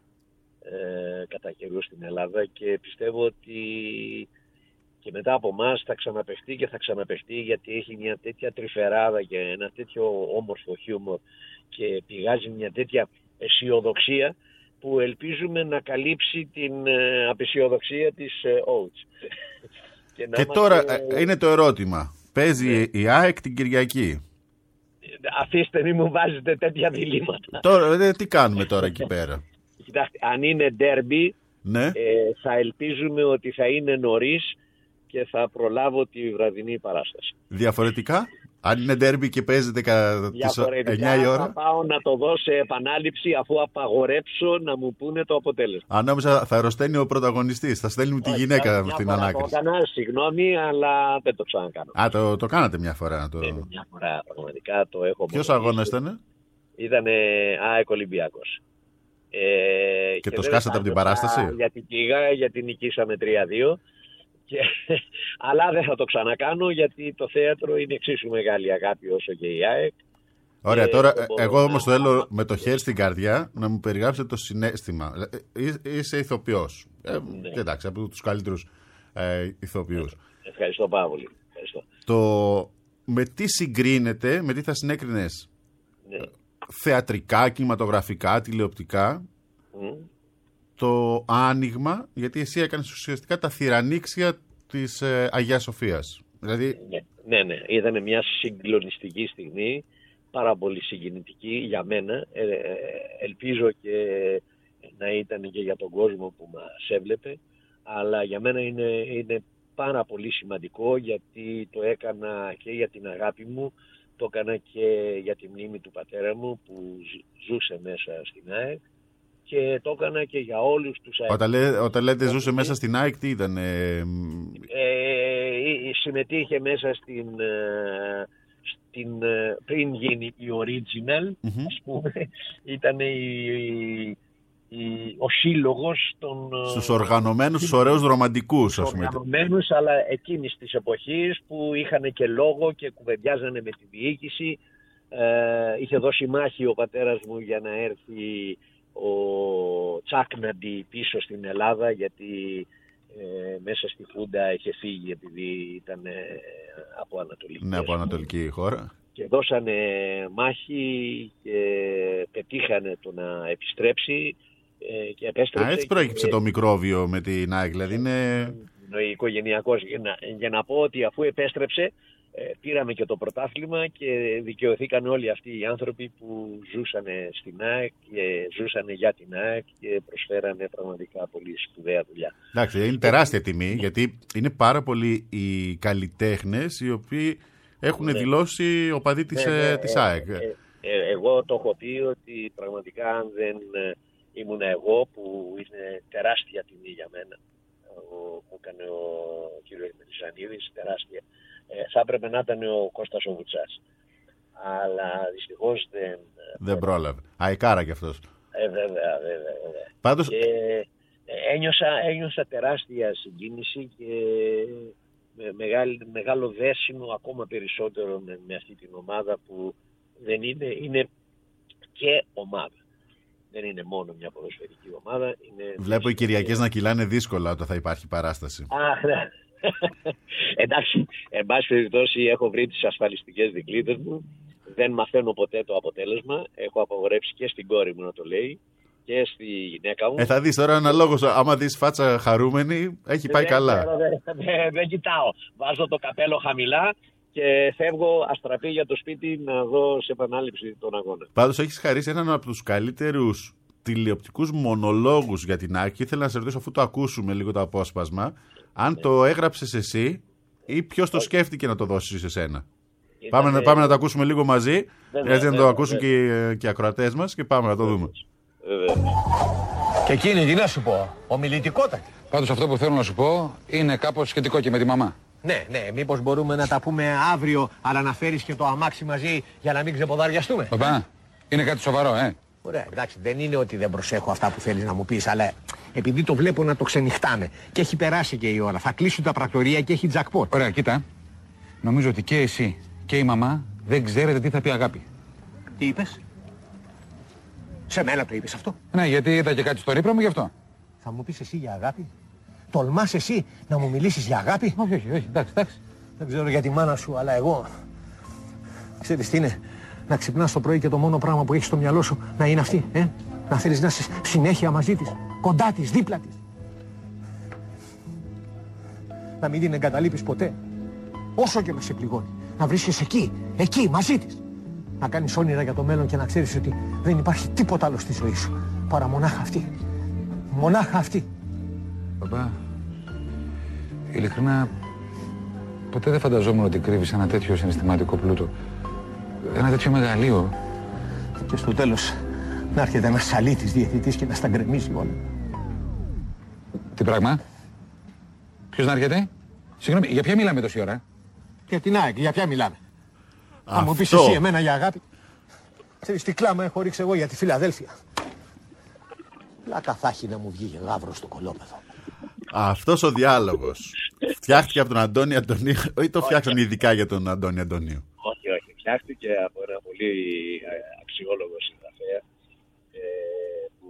ε, κατά καιρού στην Ελλάδα και πιστεύω ότι και μετά από εμάς θα ξαναπαιχτεί και θα ξαναπαιχτεί γιατί έχει μια τέτοια τρυφεράδα και ένα τέτοιο όμορφο χιούμορ και πηγάζει μια τέτοια αισιοδοξία που ελπίζουμε να καλύψει την ε, απαισιοδοξία της ε, Oates. και και τώρα ε, είναι το ερώτημα. Παίζει ναι. η ΑΕΚ την Κυριακή. Αφήστε μη μου βάζετε τέτοια διλήμματα. Τώρα, ε, τι κάνουμε τώρα εκεί πέρα. Κοιτάξτε, αν είναι ντέρμπι ναι. ε, θα ελπίζουμε ότι θα είναι νωρίς και θα προλάβω τη βραδινή παράσταση. Διαφορετικά, αν είναι ντέρμπι και παίζεται κατά τις εννιά η ώρα. Θα πάω να το δω σε επανάληψη αφού απαγορέψω να μου πούνε το αποτέλεσμα. Αν νόμιζα θα αρρωσταίνει ο πρωταγωνιστής, θα στέλνει τη γυναίκα μια στην φορά ανάκριση. Το έκανα, συγγνώμη, αλλά δεν το ξανακάνω. Α, το, το κάνατε μια φορά. Το... Ε, μια φορά πραγματικά το έχω. Ποιος αγώνας ήταν? Ήτανε ΑΕΚ Ολυμπιακός. Ε, και, και το σκάσατε από την παράσταση? Για την Κίγα, γιατί νικήσαμε τρία δύο. Και, αλλά δεν θα το ξανακάνω γιατί το θέατρο είναι εξίσου μεγάλη αγάπη όσο και η ΑΕΚ. Ωραία, και τώρα εγώ όμως να... θέλω με το χέρι στην καρδιά να μου περιγράψετε το συναίσθημα. Είσαι ηθοποιός. Ε, ναι. Εντάξει, από τους καλύτερους ε, ηθοποιούς. Ευχαριστώ πάρα πολύ. Ευχαριστώ. Το με τι συγκρίνεται, με τι θα συνέκρινες ναι. θεατρικά, κινηματογραφικά, τηλεοπτικά mm. το άνοιγμα, γιατί εσύ έκανες ουσιαστικά τα θυρανίξια της ε, Αγίας Σοφίας. Δηλαδή... Ναι, ναι, ναι. Ήταν μια συγκλονιστική στιγμή, πάρα πολύ συγκινητική για μένα. Ε, ε, ελπίζω και να ήταν και για τον κόσμο που μας έβλεπε, αλλά για μένα είναι, είναι πάρα πολύ σημαντικό γιατί το έκανα και για την αγάπη μου, το έκανα και για τη μνήμη του πατέρα μου που ζούσε μέσα στην ΑΕΚ και το έκανα και για όλους τους ΑΕΚ. Όταν, λέ, όταν λέτε ζούσε μέσα στην ΑΕΚ, τι ήταν? Ε... Ε, συμμετείχε μέσα στην, στην πριν γίνει η original, mm-hmm. ας πούμε, ήταν η, η, ο σύλλογος των... Στους οργανωμένους, στους ωραίους ρομαντικούς. Στους οργανωμένους, αλλά εκείνης της εποχής που είχαν και λόγο και κουβεντιάζανε με τη διοίκηση. Ε, είχε δώσει μάχη ο πατέρας μου για να έρθει ο Τσάκναντι πίσω στην Ελλάδα γιατί ε, μέσα στη Χούντα είχε φύγει επειδή ήταν ε, από Ανατολική. Ναι, από Ανατολική χώρα. Και δώσανε μάχη και πετύχανε το να επιστρέψει ε, και επέστρεψε. Α, έτσι προέκυψε και... το μικρόβιο με την ΑΕΚ, δηλαδή είναι... Οικογενειακός, για να, για να πω ότι αφού επέστρεψε ε, πήραμε και το πρωτάθλημα και δικαιωθήκαν όλοι αυτοί οι άνθρωποι που ζούσαν στην ΑΕΚ και ζούσαν για την ΑΕΚ και προσφέρανε πραγματικά πολύ σπουδαία δουλειά. Εντάξει, είναι τεράστια τιμή γιατί είναι πάρα πολλοί οι καλλιτέχνες οι οποίοι έχουν ναι. δηλώσει οπαδοί της, ναι, ναι, της ΑΕΚ. Ε, ε, ε, εγώ το έχω πει ότι πραγματικά αν δεν ε, ήμουν εγώ που είναι τεράστια τιμή για μένα που έκανε ο κύριος Μελισσανίδης, τεράστια. Ε, θα έπρεπε να ήταν ο Κώστας ο Βουτσάς. Αλλά δυστυχώς δεν... Δεν πρόλαβε. Αεκάρα κι αυτός. Ε, βέβαια, βέβαια. βέβαια. Πάντως... Και ένιωσα, ένιωσα τεράστια συγκίνηση και με μεγάλη, μεγάλο δέσιμο ακόμα περισσότερο με, με αυτή την ομάδα που δεν είναι, είναι και ομάδα. Δεν είναι μόνο μια ποδοσφαιρική ομάδα. Είναι... Βλέπω οι Κυριακές να κυλάνε δύσκολα όταν θα υπάρχει παράσταση. Αχ, ναι. Εντάξει, εν πάση περιπτώσει έχω βρει τις ασφαλιστικές δικλείδες μου. Δεν μαθαίνω ποτέ το αποτέλεσμα. Έχω απαγορέψει και στην κόρη μου να το λέει και στη γυναίκα μου. Ε, θα δεις τώρα αναλόγως, άμα δεις φάτσα χαρούμενη, έχει πάει δεν, καλά. Δεν, δεν, δεν, δεν κοιτάω. Βάζω το καπέλο χαμηλά και φεύγω αστραπή για το σπίτι να δω σε επανάληψη τον αγώνα. Πάντως έχεις χαρίσει έναν από τους καλύτερους τηλεοπτικούς μονολόγους για την ΑΕΚ. Ήθελα να σε ρωτήσω, αφού το ακούσουμε λίγο το απόσπασμα, αν ναι. το έγραψες εσύ ή ποιος το σκέφτηκε να το δώσεις σε εσένα. Ήταν... Πάμε, πάμε να το ακούσουμε λίγο μαζί, έτσι να το ακούσουν και, και οι ακροατές μας και πάμε να το δούμε. Και εκείνη τι να σου πω, ομιλητικότατη. Πάντως αυτό που θέλω να σου πω είναι κάπως σχετικό και με τη μαμά. Ναι, ναι, μήπως μπορούμε να τα πούμε αύριο, αλλά να φέρεις και το αμάξι μαζί για να μην ξεποδαριαστούμε. Παπά, Είναι κάτι σοβαρό, ε. Ωραία, εντάξει, δεν είναι ότι δεν προσέχω αυτά που θέλεις να μου πεις, αλλά επειδή το βλέπω να το ξενυχτάνε και έχει περάσει και η ώρα, θα κλείσουν τα πρακτορία και έχει τζακπότ. Ωραία, κοίτα. Νομίζω ότι και εσύ και η μαμά δεν ξέρετε τι θα πει αγάπη. Τι είπες? Σε μένα το είπες αυτό? Ναι, γιατί είδα και κάτι στο ρίπρα μου γι' αυτό. Θα μου πεις εσύ για αγάπη? Τολμάς εσύ να μου μιλήσεις για αγάπη? Όχι, όχι, όχι, εντάξει, εντάξει. Δεν ξέρω για τη μάνα σου, αλλά εγώ... Ξέρεις τι είναι? Να ξυπνάς το πρωί και το μόνο πράγμα που έχεις στο μυαλό σου να είναι αυτή, ε? Να θέλεις να είσαι συνέχεια μαζί της, κοντά της, δίπλα της. Να μην την εγκαταλείπεις ποτέ. Όσο και να σε πληγώνει. Να βρίσκεσαι εκεί, εκεί, μαζί της. Να κάνεις όνειρα για το μέλλον και να ξέρεις ότι δεν υπάρχει τίποτα άλλο στη ζωή σου παρά μονάχα αυτή. Μονάχα αυτή. Παπά, ειλικρινά, ποτέ δεν φανταζόμουν ότι κρύβεις ένα τέτοιο συναισθηματικό πλούτο. Ένα τέτοιο μεγαλείο. Και στο τέλος να έρχεται ένας σαλίτης διαιτητής και να στα γκρεμίζει όλα. Τι πράγμα? Ποιος να έρχεται? Συγγνώμη, για ποια μιλάμε τόση ώρα? Για την ΑΕΚ, για ποια μιλάμε? Αυτό. Θα μου πεις εσύ εμένα για αγάπη? Ξέρεις τι κλάμα έχω ρίξει εγώ για τη Φιλαδέλφια? Πλάκα θα έχει να μου βγει γάβρο στο κολόπεδο. Αυτός ο διάλογος φτιάχτηκε από τον Αντώνη Αντωνίου ή το φτιάξαν ειδικά για τον Αντώνη Αντωνίου? Όχι, όχι. Φτιάχτηκε από ένα πολύ αξιόλογο συγγραφέα ε, που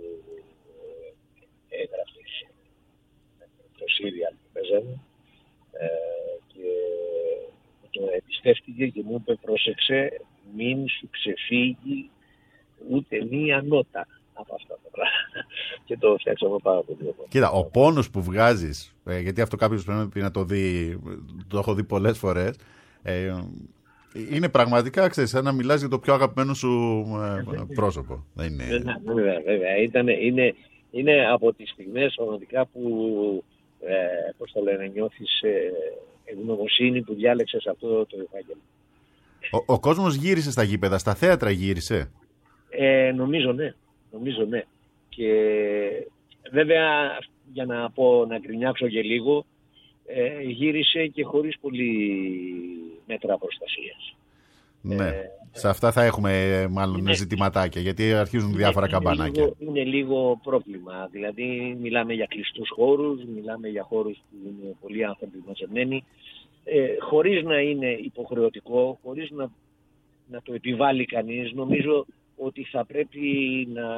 έγραφε το Σύριαλ που παίζανε ε, και το εμπιστεύτηκε και μου είπε πρόσεξε μην σου ξεφύγει ούτε μία νότα από αυτά τα πράγματα. Και το φτιάξαμε πάρα πολύ. Κοίτα, ο πόνος που βγάζεις, ε, γιατί αυτό κάποιος πρέπει να το δει, το έχω δει πολλές φορές, ε, είναι πραγματικά, ξέρεις, σαν να μιλάς για το πιο αγαπημένο σου ε, πρόσωπο. Δεν είναι... Βέβαια, βέβαια. Ήτανε, είναι, είναι από τις στιγμές πραγματικά που, ε, πώς το λένε, νιώθεις ε, ευγνωμοσύνη που διάλεξες αυτό το επάγγελμα. Ο, ο κόσμος γύρισε στα γήπεδα, στα θέατρα γύρισε. Ε, νομίζω ναι, νομίζω ναι. Και βέβαια, για να πω, να γκρινιάξω και λίγο, ε, γύρισε και χωρίς πολύ μέτρα προστασίας. Ναι, ε, σε αυτά θα έχουμε μάλλον είναι, ζητηματάκια, γιατί αρχίζουν είναι, διάφορα είναι καμπανάκια. Λίγο, είναι λίγο πρόβλημα, δηλαδή μιλάμε για κλειστούς χώρους, μιλάμε για χώρους που είναι πολλοί άνθρωποι μαζεμένοι, ε, χωρίς να είναι υποχρεωτικό, χωρίς να, να το επιβάλλει κανείς, νομίζω ότι θα πρέπει να,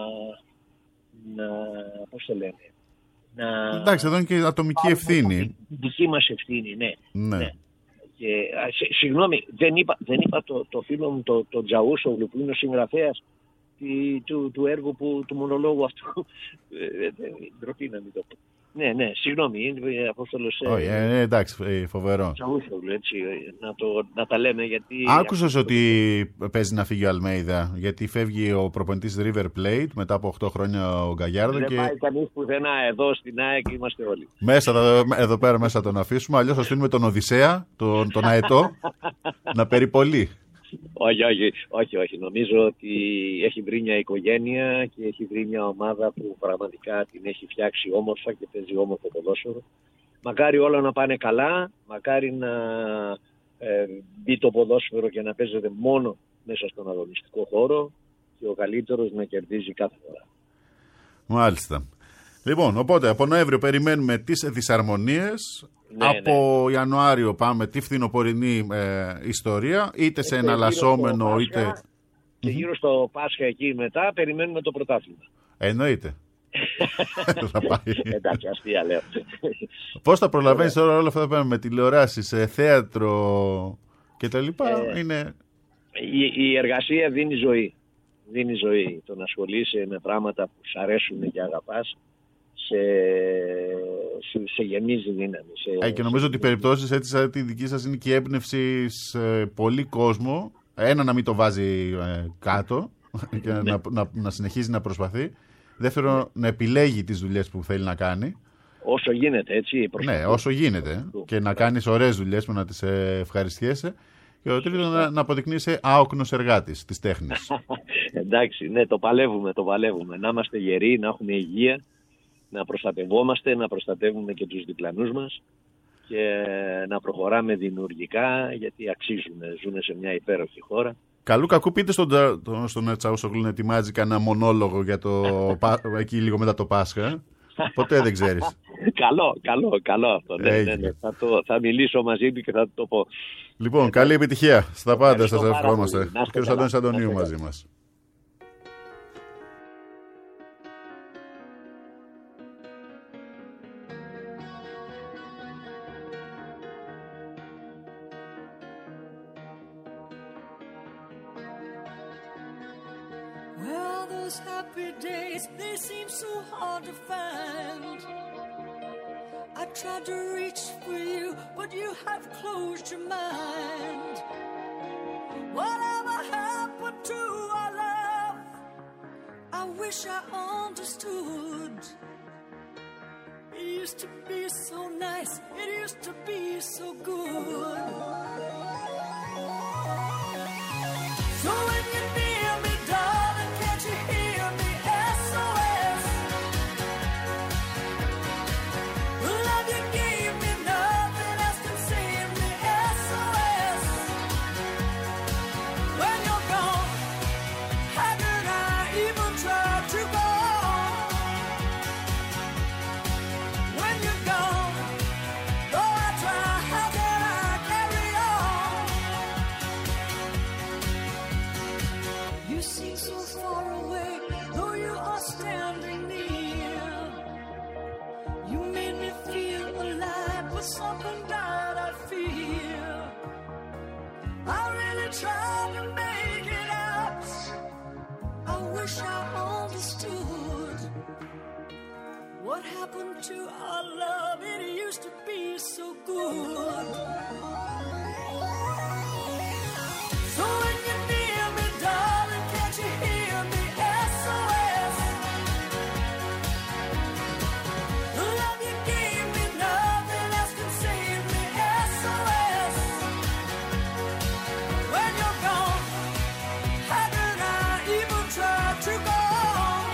να πώς το λένε, να... Εντάξει, εδώ είναι και ατομική ευθύνη. Δική μας ευθύνη, ναι. Ναι. ναι. Και, α, σε, συγγνώμη, δεν είπα, δεν είπα το, το φίλο μου, το, το Τζαούσογλου, που είναι ο συγγραφέας του, του, του έργου, που, του μονολόγου αυτού. Ντροπή να μην το πω. Ναι, ναι, συγγνώμη, είναι Απόστολος... Όχι, ε, εντάξει, φοβερό. Τζαούσογλου, έτσι, να, το, να τα λέμε, γιατί... Άκουσες ότι παίζει να φύγει ο Αλμέιδα, γιατί φεύγει ο προπονητής River Plate μετά από οκτώ χρόνια ο Γκαγιάρδο. Δεν και... πάει κανείς πουθενά, εδώ στην ΑΕΚ είμαστε όλοι. Μέσα, εδώ πέρα μέσα τον αφήσουμε, αλλιώς θα στείλουμε τον Οδυσσέα, τον, τον Αετό, να περιπολεί. Όχι, όχι, όχι, όχι. Νομίζω ότι έχει βρει μια οικογένεια και έχει βρει μια ομάδα που πραγματικά την έχει φτιάξει όμορφα και παίζει όμορφο ποδόσφαιρο. Μακάρι όλα να πάνε καλά, μακάρι να ε, μπει το ποδόσφαιρο και να παίζεται μόνο μέσα στον αγωνιστικό χώρο και ο καλύτερος να κερδίζει κάθε φορά. Μάλιστα. Λοιπόν, οπότε από Νοέμβριο περιμένουμε τις δυσαρμονίες. Ναι, από ναι. Ιανουάριο πάμε τη φθινοπορεινή ε, ιστορία, είτε σε εναλλασσόμενο είτε... Και γύρω στο Πάσχα εκεί μετά περιμένουμε το πρωτάθλημα. Εννοείται. Θα πάει. Εντάξει, αστεία λέω. Πώς θα προλαβαίνεις τώρα όλα αυτά με τηλεοράσεις, θέατρο και τα λοιπά, ε, είναι... Η, η εργασία δίνει ζωή. Δίνει ζωή. Το να ασχολείσαι με πράγματα που σ' αρέσουν και αγαπάς, σε, σε, σε γεμίζει δύναμη. Σε, ε, και νομίζω σε... ότι οι περιπτώσεις έτσι σαν τη δική σας είναι και η έμπνευση σε πολύ κόσμο. Ένα, να μην το βάζει ε, κάτω και να, να, να συνεχίζει να προσπαθεί. Δεύτερο, να επιλέγει τις δουλειές που θέλει να κάνει. Όσο γίνεται, έτσι. Ναι, όσο γίνεται. Και να κάνεις ωραίες δουλειές που να τις ευχαριστιέσαι. Και το τρίτο, να, να αποδεικνύεσαι άοκνος εργάτης της τέχνης. Εντάξει, ναι, το παλεύουμε, το παλεύουμε. Να είμαστε γεροί, να έχουμε υγεία, να προστατευόμαστε, να προστατεύουμε και τους διπλανούς μας και να προχωράμε δημιουργικά, γιατί αξίζουν, ζουν σε μια υπέροχη χώρα Καλού κακού πείτε στον, τον, στον Τσαούσογλου να ετοιμάζει κανένα μονόλογο για το, εκεί λίγο μετά το Πάσχα. Ποτέ δεν ξέρεις. Καλό, καλό, καλό αυτό. Ναι, ναι, ναι. Θα, το, θα μιλήσω μαζί του και θα το πω. Λοιπόν, καλή επιτυχία στα πάντα. Σας ευχόμαστε. Ο κ. Αντώνης Αντωνίου μαζί μας. Well, those happy days, they seem so hard to find. I tried to reach for you, but you have closed your mind. Whatever happened to our love? I wish I understood. It used to be so nice, it used to be so good. So when you're near me, darling, can't you hear me? S O S. The love you gave me, nothing else can save me. S O S. When you're gone, how could I even try to go on? When you're gone, though I try, how can I carry on? You seem so far away, though you are standing near. You made me feel alive, but something died, I fear. I really tried to make it out. I wish I understood. What happened to our love? It used to be so good. So when you're near me, darling, can't you hear me? S O S. The love you gave me, nothing else can save me. S O S. When you're gone, how could I even try to go on?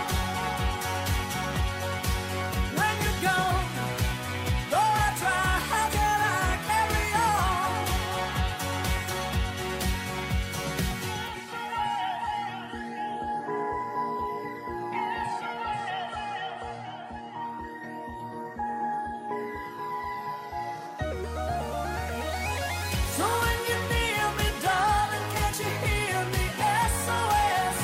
When you're gone, though I try, how can I carry on? So when you're near me, darling, can't you hear me? S O S.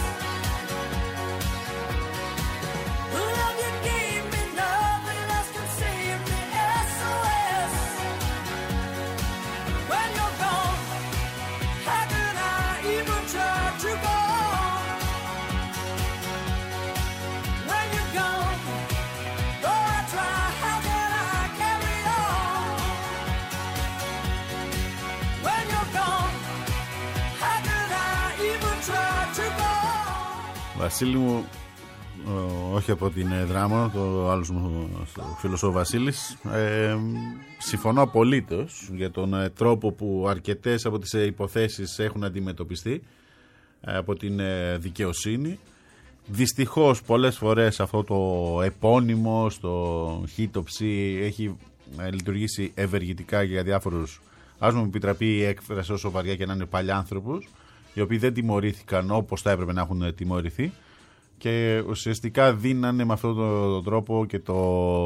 The love you gave me, nothing else can save me. S O S. When you're gone, how could I even try to go on? When you're gone, though I try, how can I carry on? When you're gone, how could I even try to go on? Βασίλη μου, ο, όχι από την ε, Δράμα, το άλλος μου φίλος ο Βασίλης, ε, συμφωνώ απολύτως για τον ε, τρόπο που αρκετές από τις ε, υποθέσεις έχουν αντιμετωπιστεί ε, από την ε, δικαιοσύνη. Δυστυχώς πολλές φορές αυτό το επώνυμο στο χ το ψ έχει ε, λειτουργήσει ευεργετικά για διάφορους, ας μου επιτραπεί η έκφραση όσο βαριά και να είναι, παλιάνθρωπους, οι οποίοι δεν τιμωρήθηκαν όπως θα έπρεπε να έχουν τιμωρηθεί και ουσιαστικά δίνανε με αυτόν τον τρόπο και το,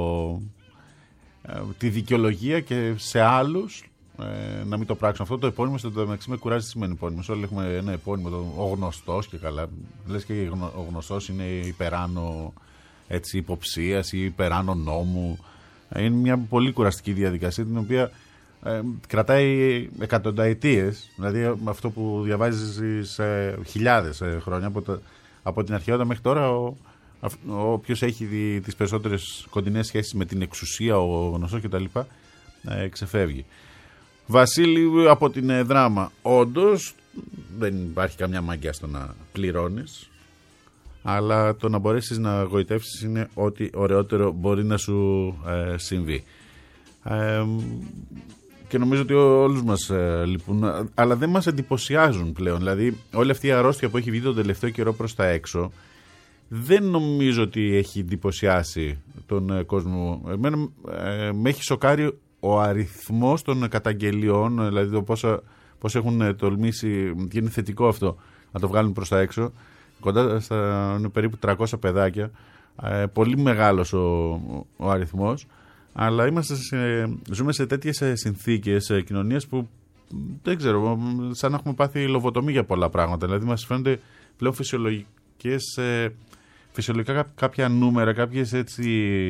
ε, τη δικαιολογία και σε άλλους ε, να μην το πράξουν. Αυτό το επώνυμο, στο μεταξύ με κουράζει τι σημαίνει επώνυμο. Όλοι έχουμε ένα επώνυμο, το, ο γνωστός και καλά. Λες και ο γνωστός είναι υπεράνω έτσι, υποψίας ή υπεράνω νόμου. Είναι μια πολύ κουραστική διαδικασία την οποία ε, κρατάει εκατονταετίες. Δηλαδή αυτό που διαβάζεις ε, χιλιάδες ε, χρόνια από, τα, από την αρχαιότητα μέχρι τώρα. Ο, όποιος έχει δει τις περισσότερες κοντινές σχέσεις με την εξουσία, ο γνωστός κτλ. Ε, ξεφεύγει. Βασίλη, από την ε, Δράμα, όντως δεν υπάρχει καμιά μαγιά στο να πληρώνεις, αλλά το να μπορέσεις να γοητεύσεις είναι ό,τι ωραιότερο μπορεί να σου ε, συμβεί. Ε, και νομίζω ότι όλους μας ε, λυπούν, αλλά δεν μας εντυπωσιάζουν πλέον. Δηλαδή όλη αυτή η αρρώστια που έχει βγει τον τελευταίο καιρό προς τα έξω δεν νομίζω ότι έχει εντυπωσιάσει τον ε, κόσμο. Εμένα ε, με έχει σοκάρει ο αριθμός των καταγγελιών, δηλαδή το πόσα, πώς έχουν τολμήσει, και είναι θετικό αυτό, να το βγάλουν προς τα έξω. Κοντά στα είναι περίπου τριακόσια παιδάκια. Ε, πολύ μεγάλος ο, ο αριθμός. Αλλά είμαστε σε, ζούμε σε τέτοιες συνθήκες κοινωνίας που δεν ξέρω, σαν να έχουμε πάθει λοβοτομή για πολλά πράγματα. Δηλαδή μας φαίνονται πλέον φυσιολογικές, φυσιολογικά κάποια νούμερα, κάποιες έτσι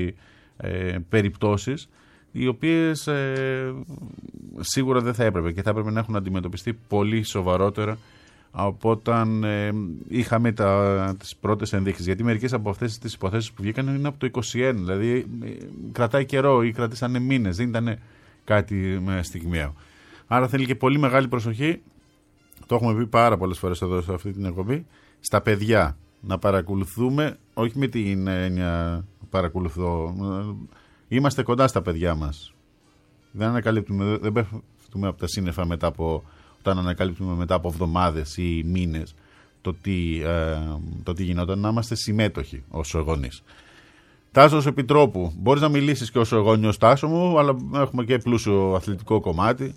ε, περιπτώσεις, οι οποίες ε, σίγουρα δεν θα έπρεπε και θα έπρεπε να έχουν αντιμετωπιστεί πολύ σοβαρότερα από όταν ε, είχαμε τα, τις πρώτες ενδείξεις. Γιατί μερικές από αυτές τις υποθέσεις που βγήκαν είναι από το είκοσι ένα, δηλαδή ε, κρατάει καιρό ή κρατήσανε μήνες, δεν ήταν κάτι με στιγμιαίο. Άρα θέλει και πολύ μεγάλη προσοχή, το έχουμε πει πάρα πολλές φορές εδώ σε αυτή την εκπομπή, στα παιδιά να παρακολουθούμε, όχι με την έννοια παρακολουθώ, είμαστε κοντά στα παιδιά μας. Δεν ανακαλύπτουμε, δεν πέφτουμε από τα σύννεφα μετά από, όταν ανακαλύπτουμε μετά από εβδομάδες ή μήνες το τι, ε, το τι γινόταν, να είμαστε συμμέτοχοι ως γονείς. Τάσος Επιτρόπου, μπορείς να μιλήσεις και ως γονιός, Τάσο μου, αλλά έχουμε και πλούσιο αθλητικό κομμάτι.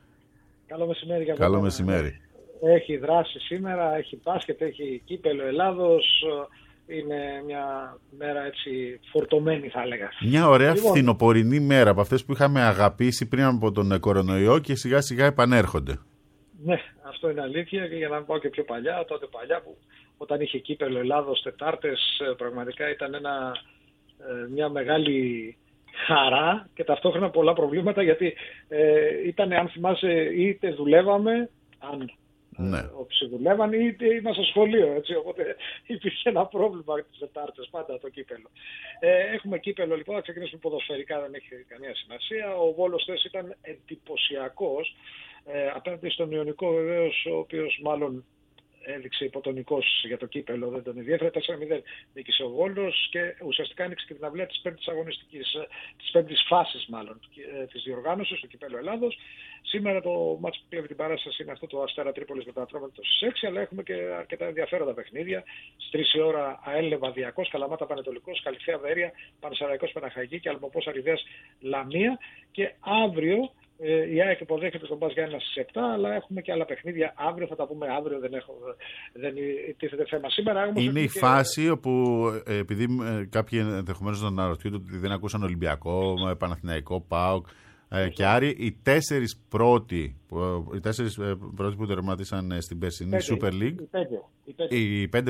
Καλό μεσημέρι για Καλό μεσημέρι. Έχει δράση σήμερα, έχει μπάσκετ, έχει κύπελο Ελλάδος. Είναι μια μέρα έτσι φορτωμένη, θα έλεγα. Μια ωραία λοιπόν, φθινοπορεινή μέρα από αυτές που είχαμε αγαπήσει πριν από τον κορονοϊό και σιγά σιγά επανέρχονται. Ναι, αυτό είναι αλήθεια, και για να μην πάω και πιο παλιά, τότε παλιά που όταν είχε κύπελο Ελλάδος Τετάρτες, πραγματικά ήταν ένα, μια μεγάλη χαρά και ταυτόχρονα πολλά προβλήματα, γιατί ε, ήταν, αν θυμάσαι, είτε δουλεύαμε, αν ναι. ε, όποιοι δουλεύαν, είτε ήμασταν στο σχολείο, έτσι, οπότε υπήρχε ένα πρόβλημα τις Τετάρτες, πάντα το κύπελο. Ε, έχουμε κύπελο λοιπόν, θα ξεκινήσουμε ποδοσφαιρικά, δεν έχει καμία σημασία. Ο Βόλος θες ήταν εντυπωσιακός, ε, απέναντι στον Ιωνικό βεβαίως, ο οποίος μάλλον έδειξε υποτονικός για το κύπελο, δεν τον ενδιέφερε. τέσσερα μηδέν νίκησε ο Βόλος και ουσιαστικά άνοιξε και την αυλαία της πέμπτης αγωνιστικής, της πέμπτης φάσης μάλλον, της διοργάνωσης του κυπέλου Ελλάδος. Σήμερα το μάτς που κλέβει την παράσταση είναι αυτό το Αστέρα Τρίπολης με το Ατρόμητο στις έξι, αλλά έχουμε και αρκετά ενδιαφέροντα παιχνίδια. Στις τρεις η ώρα ΑΕΛ Λεβαδιακός, Καλαμάτα Πανετολικός, Καλυθέα Βέρεια, Πανσεραϊκός Παναχαϊκή και Αλμοπός Αριδέας Λαμία. Και αύριο Ε, η ΑΕΚ υποδέχεται τον Μπας Γιάννενα στις επτά, αλλά έχουμε και άλλα παιχνίδια αύριο, θα τα πούμε αύριο, δεν, έχω, δεν τίθεται θέμα σήμερα. Είναι η και... φάση όπου, ε, επειδή ε, κάποιοι ενδεχομένως να αναρωτιούνται ότι δεν ακούσαν Ολυμπιακό, Παναθηναϊκό, ΠΑΟΚ ε, και Άρη, οι τέσσερις πρώτοι, οι τέσσερις ε, πρώτοι που τερματίσαν ε, στην περσινή Super League, οι πέντε, οι πέντε. Οι, πέντε,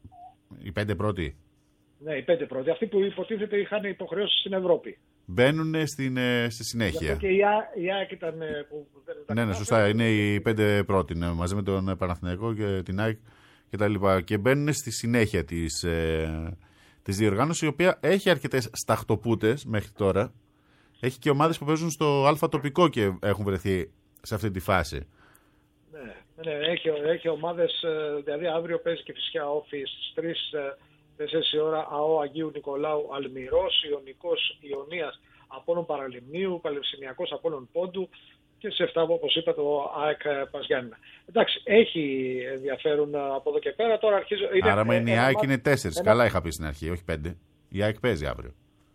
οι πέντε πρώτοι. Ναι, οι πέντε πρώτοι. Αυτοί που υποτίθεται είχαν υποχρεώσεις στην Ευρώπη. Μπαίνουν στην, στη συνέχεια. Και η ΑΕΚ ήταν που δεν ήταν. Ναι, ναι, σωστά. Είναι οι πέντε πρώτοι, ναι, μαζί με τον Παναθηναϊκό και την ΑΕΚ και τα λοιπά. Και μπαίνουν στη συνέχεια της, ε, της διοργάνωσης, η οποία έχει αρκετές σταχτοπούτες μέχρι τώρα. Έχει και ομάδες που παίζουν στο αλφα τοπικό και έχουν βρεθεί σε αυτή τη φάση. Ναι, ναι έχει, έχει ομάδες, δηλαδή αύριο παίζει και φυσικά όφη στις τρεις, τέσσερις η ώρα ΑΟ Αγίου Νικολάου Αλμυρός, Ιωνικός Ιωνίας Απόλλων Παραλιμνίου, Παλαισινιακός Απόλλων Πόντου και σε εφτά όπως είπα το ΑΕΚ Πας Γιάννενα. Εντάξει, έχει ενδιαφέρον από εδώ και πέρα. Τώρα αρχίζω, είναι, άρα με ε, η ΑΕΚ ε, είναι τέσσερις. ένα... Καλά είχα πει στην αρχή, όχι πέντε. Η ΑΕΚ παίζει αύριο.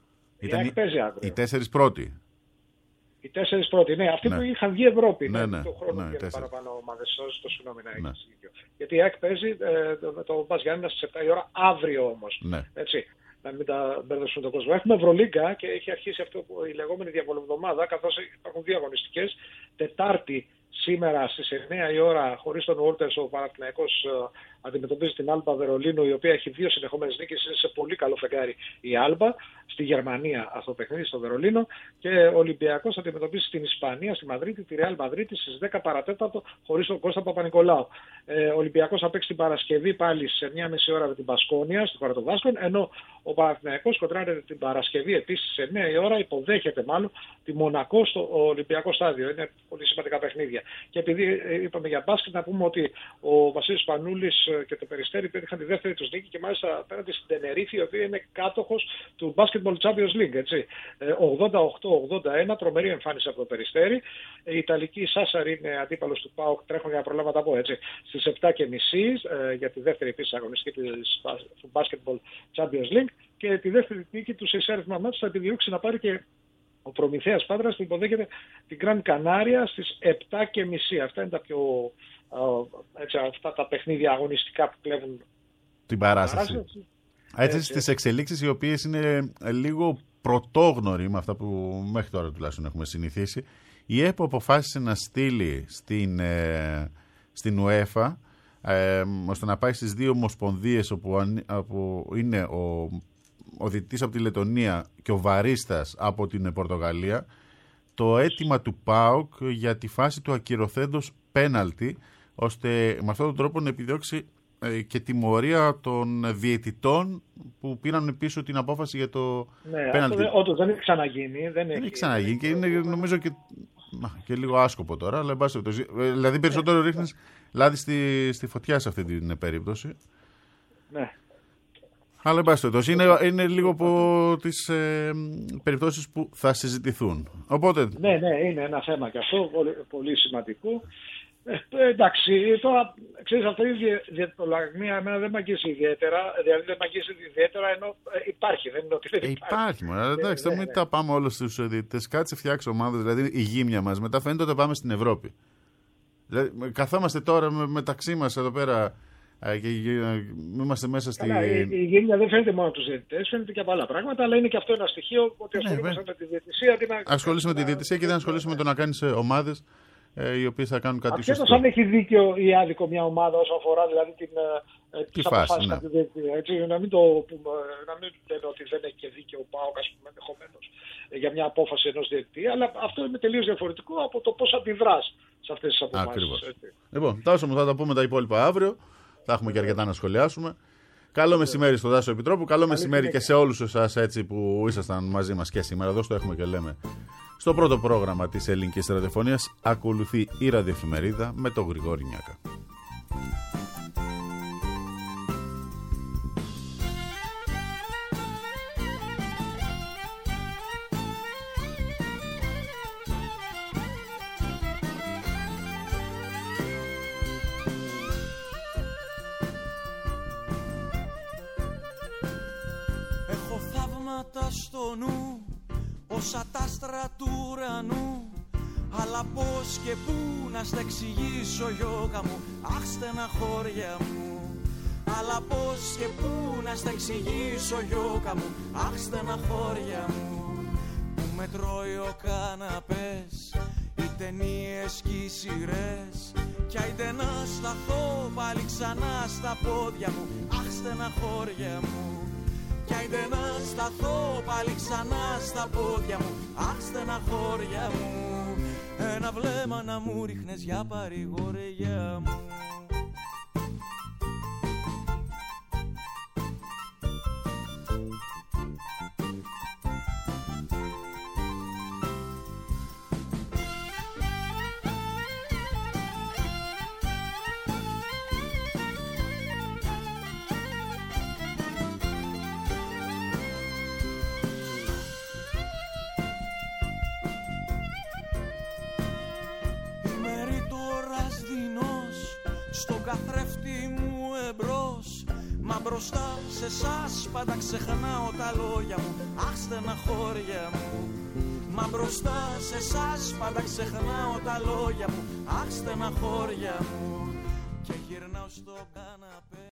Η Ήταν ΑΕΚ παίζει αύριο. Οι τέσσερις πρώτοι. Οι τέσσερις πρώτοι, ναι. Αυτοί ναι. που είχαν βγει Ευρώπη. Ναι, ναι, το χρόνο ναι, και παραπάνω ομάδες. Το συγγνώμη να έχεις ναι. δίκιο. Γιατί η ΑΕΚ παίζει ε, με το Πας Γιάννενα στις επτά η ώρα αύριο όμως. Ναι. Έτσι. Να μην τα μπερδεύσουμε τον κόσμο. Έχουμε Ευρωλίγκα και έχει αρχίσει αυτό που η λεγόμενη διαβολοβδομάδα, καθώς υπάρχουν δύο αγωνιστικές. Τετάρτη σήμερα στις εννιά η ώρα, χωρίς τον Walters, ο Παναθηναϊκός αντιμετωπίζει την Άλμπα Βερολίνου, η οποία έχει δύο συνεχόμενες νίκες, είναι σε πολύ καλό φεγγάρι η Άλμπα, στη Γερμανία αυτό το παιχνίδι, στο Βερολίνο, και ο Ολυμπιακός αντιμετωπίζει την Ισπανία, στη Μαδρίτη, τη Ρεάλ Μαδρίτη στις δέκα παρατέταρτο, χωρίς τον Κώστα Παπα-Νικολάου. Ε, ο Ολυμπιακός θα παίξει την Παρασκευή πάλι σε εννιά και μισή ώρα με την Μπασκόνια, στη χώρα των Βάσκων, ενώ ο Παναθηναϊκός κοντράρεται την Παρασκευή επίσης σε εννιά η ώρα, υποδέχεται μάλλον τη Μονακό στο Ολυμπιακό στάδιο. Είναι πολύ σημαντικά παιχνίδια. Και επειδή είπαμε για μπάσκετ, να πούμε ότι ο Βασίλης Πανούλης και το Περιστέρι πέτυχαν τη δεύτερη τους νίκη και μάλιστα απέναντι στην Τενερίφη, η οποία είναι κάτοχος του Basketball Champions League. Έτσι. ογδόντα οκτώ ογδόντα ένα, τρομερή εμφάνιση από το Περιστέρι. Η Ιταλική Σάσαρη είναι αντίπαλος του ΠΑΟΚ, τρέχουν για να προλάβω να τα πω έτσι, στις επτά και μισή ε, για τη δεύτερη επίσης αγωνιστική του Basketball Champions League, και τη δεύτερη νίκη του σε εισέρευμα μάτς θα επιδιώξει να πάρει και Ο Προμηθέας Πάτρας που υποδέχεται την Γκραν Κανάρια στις επτά και μισή. Αυτά είναι τα πιο έτσι, αυτά τα παιχνίδια αγωνιστικά που κλέβουν την παράσταση. παράσταση. Έτσι, έτσι στις εξελίξεις οι οποίες είναι λίγο πρωτόγνωροι με αυτά που μέχρι τώρα τουλάχιστον έχουμε συνηθίσει. Η ΕΠΟ αποφάσισε να στείλει στην, ε, στην UEFA ε, ώστε να πάει στις δύο ομοσπονδίες όπου, όπου είναι ο, ο διαιτητής από τη Λετονία και ο βαρίστας από την Πορτογαλία το αίτημα του ΠΑΟΚ για τη φάση του ακυρωθέντος πέναλτι, ώστε με αυτόν τον τρόπο να επιδιώξει ε, και τιμωρία των διαιτητών που πήραν πίσω την απόφαση για το ναι, πέναλτι. Αυτό όντως δεν έχει ξαναγίνει. Δεν, δεν έχει, έχει ξαναγίνει και είναι νομίζω και, και λίγο άσκοπο τώρα. Αλλά, δηλαδή περισσότερο ρίχνεις λάδι στη, στη φωτιά σε αυτή την περίπτωση. Ναι. Αλλά εν πάση περιπτώσει είναι, είναι λίγο από τις ε, περιπτώσεις που θα συζητηθούν. Οπότε... Ναι, ναι, είναι ένα θέμα και αυτό πολύ, πολύ σημαντικό. Ε, εντάξει, τώρα ξέρεις, αυτή η διαιτητολαγνία εμένα δεν μ' αγγίζει ιδιαίτερα, δηλαδή δεν μ' αγγίζει ιδιαίτερα ενώ ε, υπάρχει, δεν είναι ότι δεν ε, υπάρχει. Υπάρχει, μόνο, εντάξει, θα μην τα πάμε όλους στους διαιτητές, κάτσε φτιάξει ομάδες, δηλαδή η γύμνια μας, μετά φαίνεται ότι πάμε στην Ευρώπη. Δηλαδή, καθόμαστε τώρα μεταξύ μας εδώ πέρα και είμαστε μέσα στη... Καλά, η, η γύμνια δεν φαίνεται μόνο από τους διαιτητές, φαίνεται και από άλλα πράγματα, αλλά είναι και αυτό ένα στοιχείο ότι ασχολούμαστε ναι, με τη διαιτησία. Ασχολείσαι με τη διαιτησία και δεν ασχολείσαι με το να κάνεις ομάδες ε, οι οποίες θα κάνουν κάτι σωστό. Ασχέτως αν έχει δίκιο ή άδικο μια ομάδα όσο αφορά δηλαδή την, ε, τις αποφάσεις ναι. από τη διαιτησία. Έτσι, να μην, το, να μην λένε ότι δεν έχει και δίκιο ο ΠΑΟΚ, ας πούμε, ενδεχομένως για μια απόφαση ενός διαιτητή, αλλά αυτό είναι τελείως διαφορετικό από το πώς αντιδράς σε αυτές τις αποφάσεις. Λοιπόν, Τάσο μου, θα τα πούμε τα υπόλοιπα αύριο. Θα έχουμε και αρκετά να σχολιάσουμε. Καλό μεσημέρι στον Τάσο Επιτρόπου. Καλό μεσημέρι και σε όλους εσάς έτσι που ήσασταν μαζί μας και σήμερα. Εδώ στο έχουμε και λέμε. Στο πρώτο πρόγραμμα της Ελληνικής Ραδιοφωνίας ακολουθεί η ραδιοεφημερίδα με τον Γρηγόρη Νιάκα. Στο νου, όσα τα άστρα του ουρανού, αλλά πώς και πού να στα εξηγήσω γιώκα μου, αχ στεναχώρια μου. Αλλά πώς και πού να στα εξηγήσω γιώκα μου, αχ στεναχώρια μου. Που με τρώει ο καναπές, οι ταινίες και οι σειρές, κι άιντε να σταθώ πάλι ξανά στα πόδια μου, αχ στεναχώρια μου. Κι άιντε να σταθώ πάλι ξανά στα πόδια μου, αχ στεναχώρια μου. Ένα βλέμμα να μου ρίχνες για παρηγοριά μου. Στον καθρέφτη μου εμπρός, μα μπροστά σε εσάς πάντα ξεχνάω τα λόγια μου, αχ στεναχώρια μου. Μα μπροστά σε εσάς πάντα ξεχνάω τα λόγια μου, αχ στεναχώρια μου. Και γυρνάω στο καναπέ.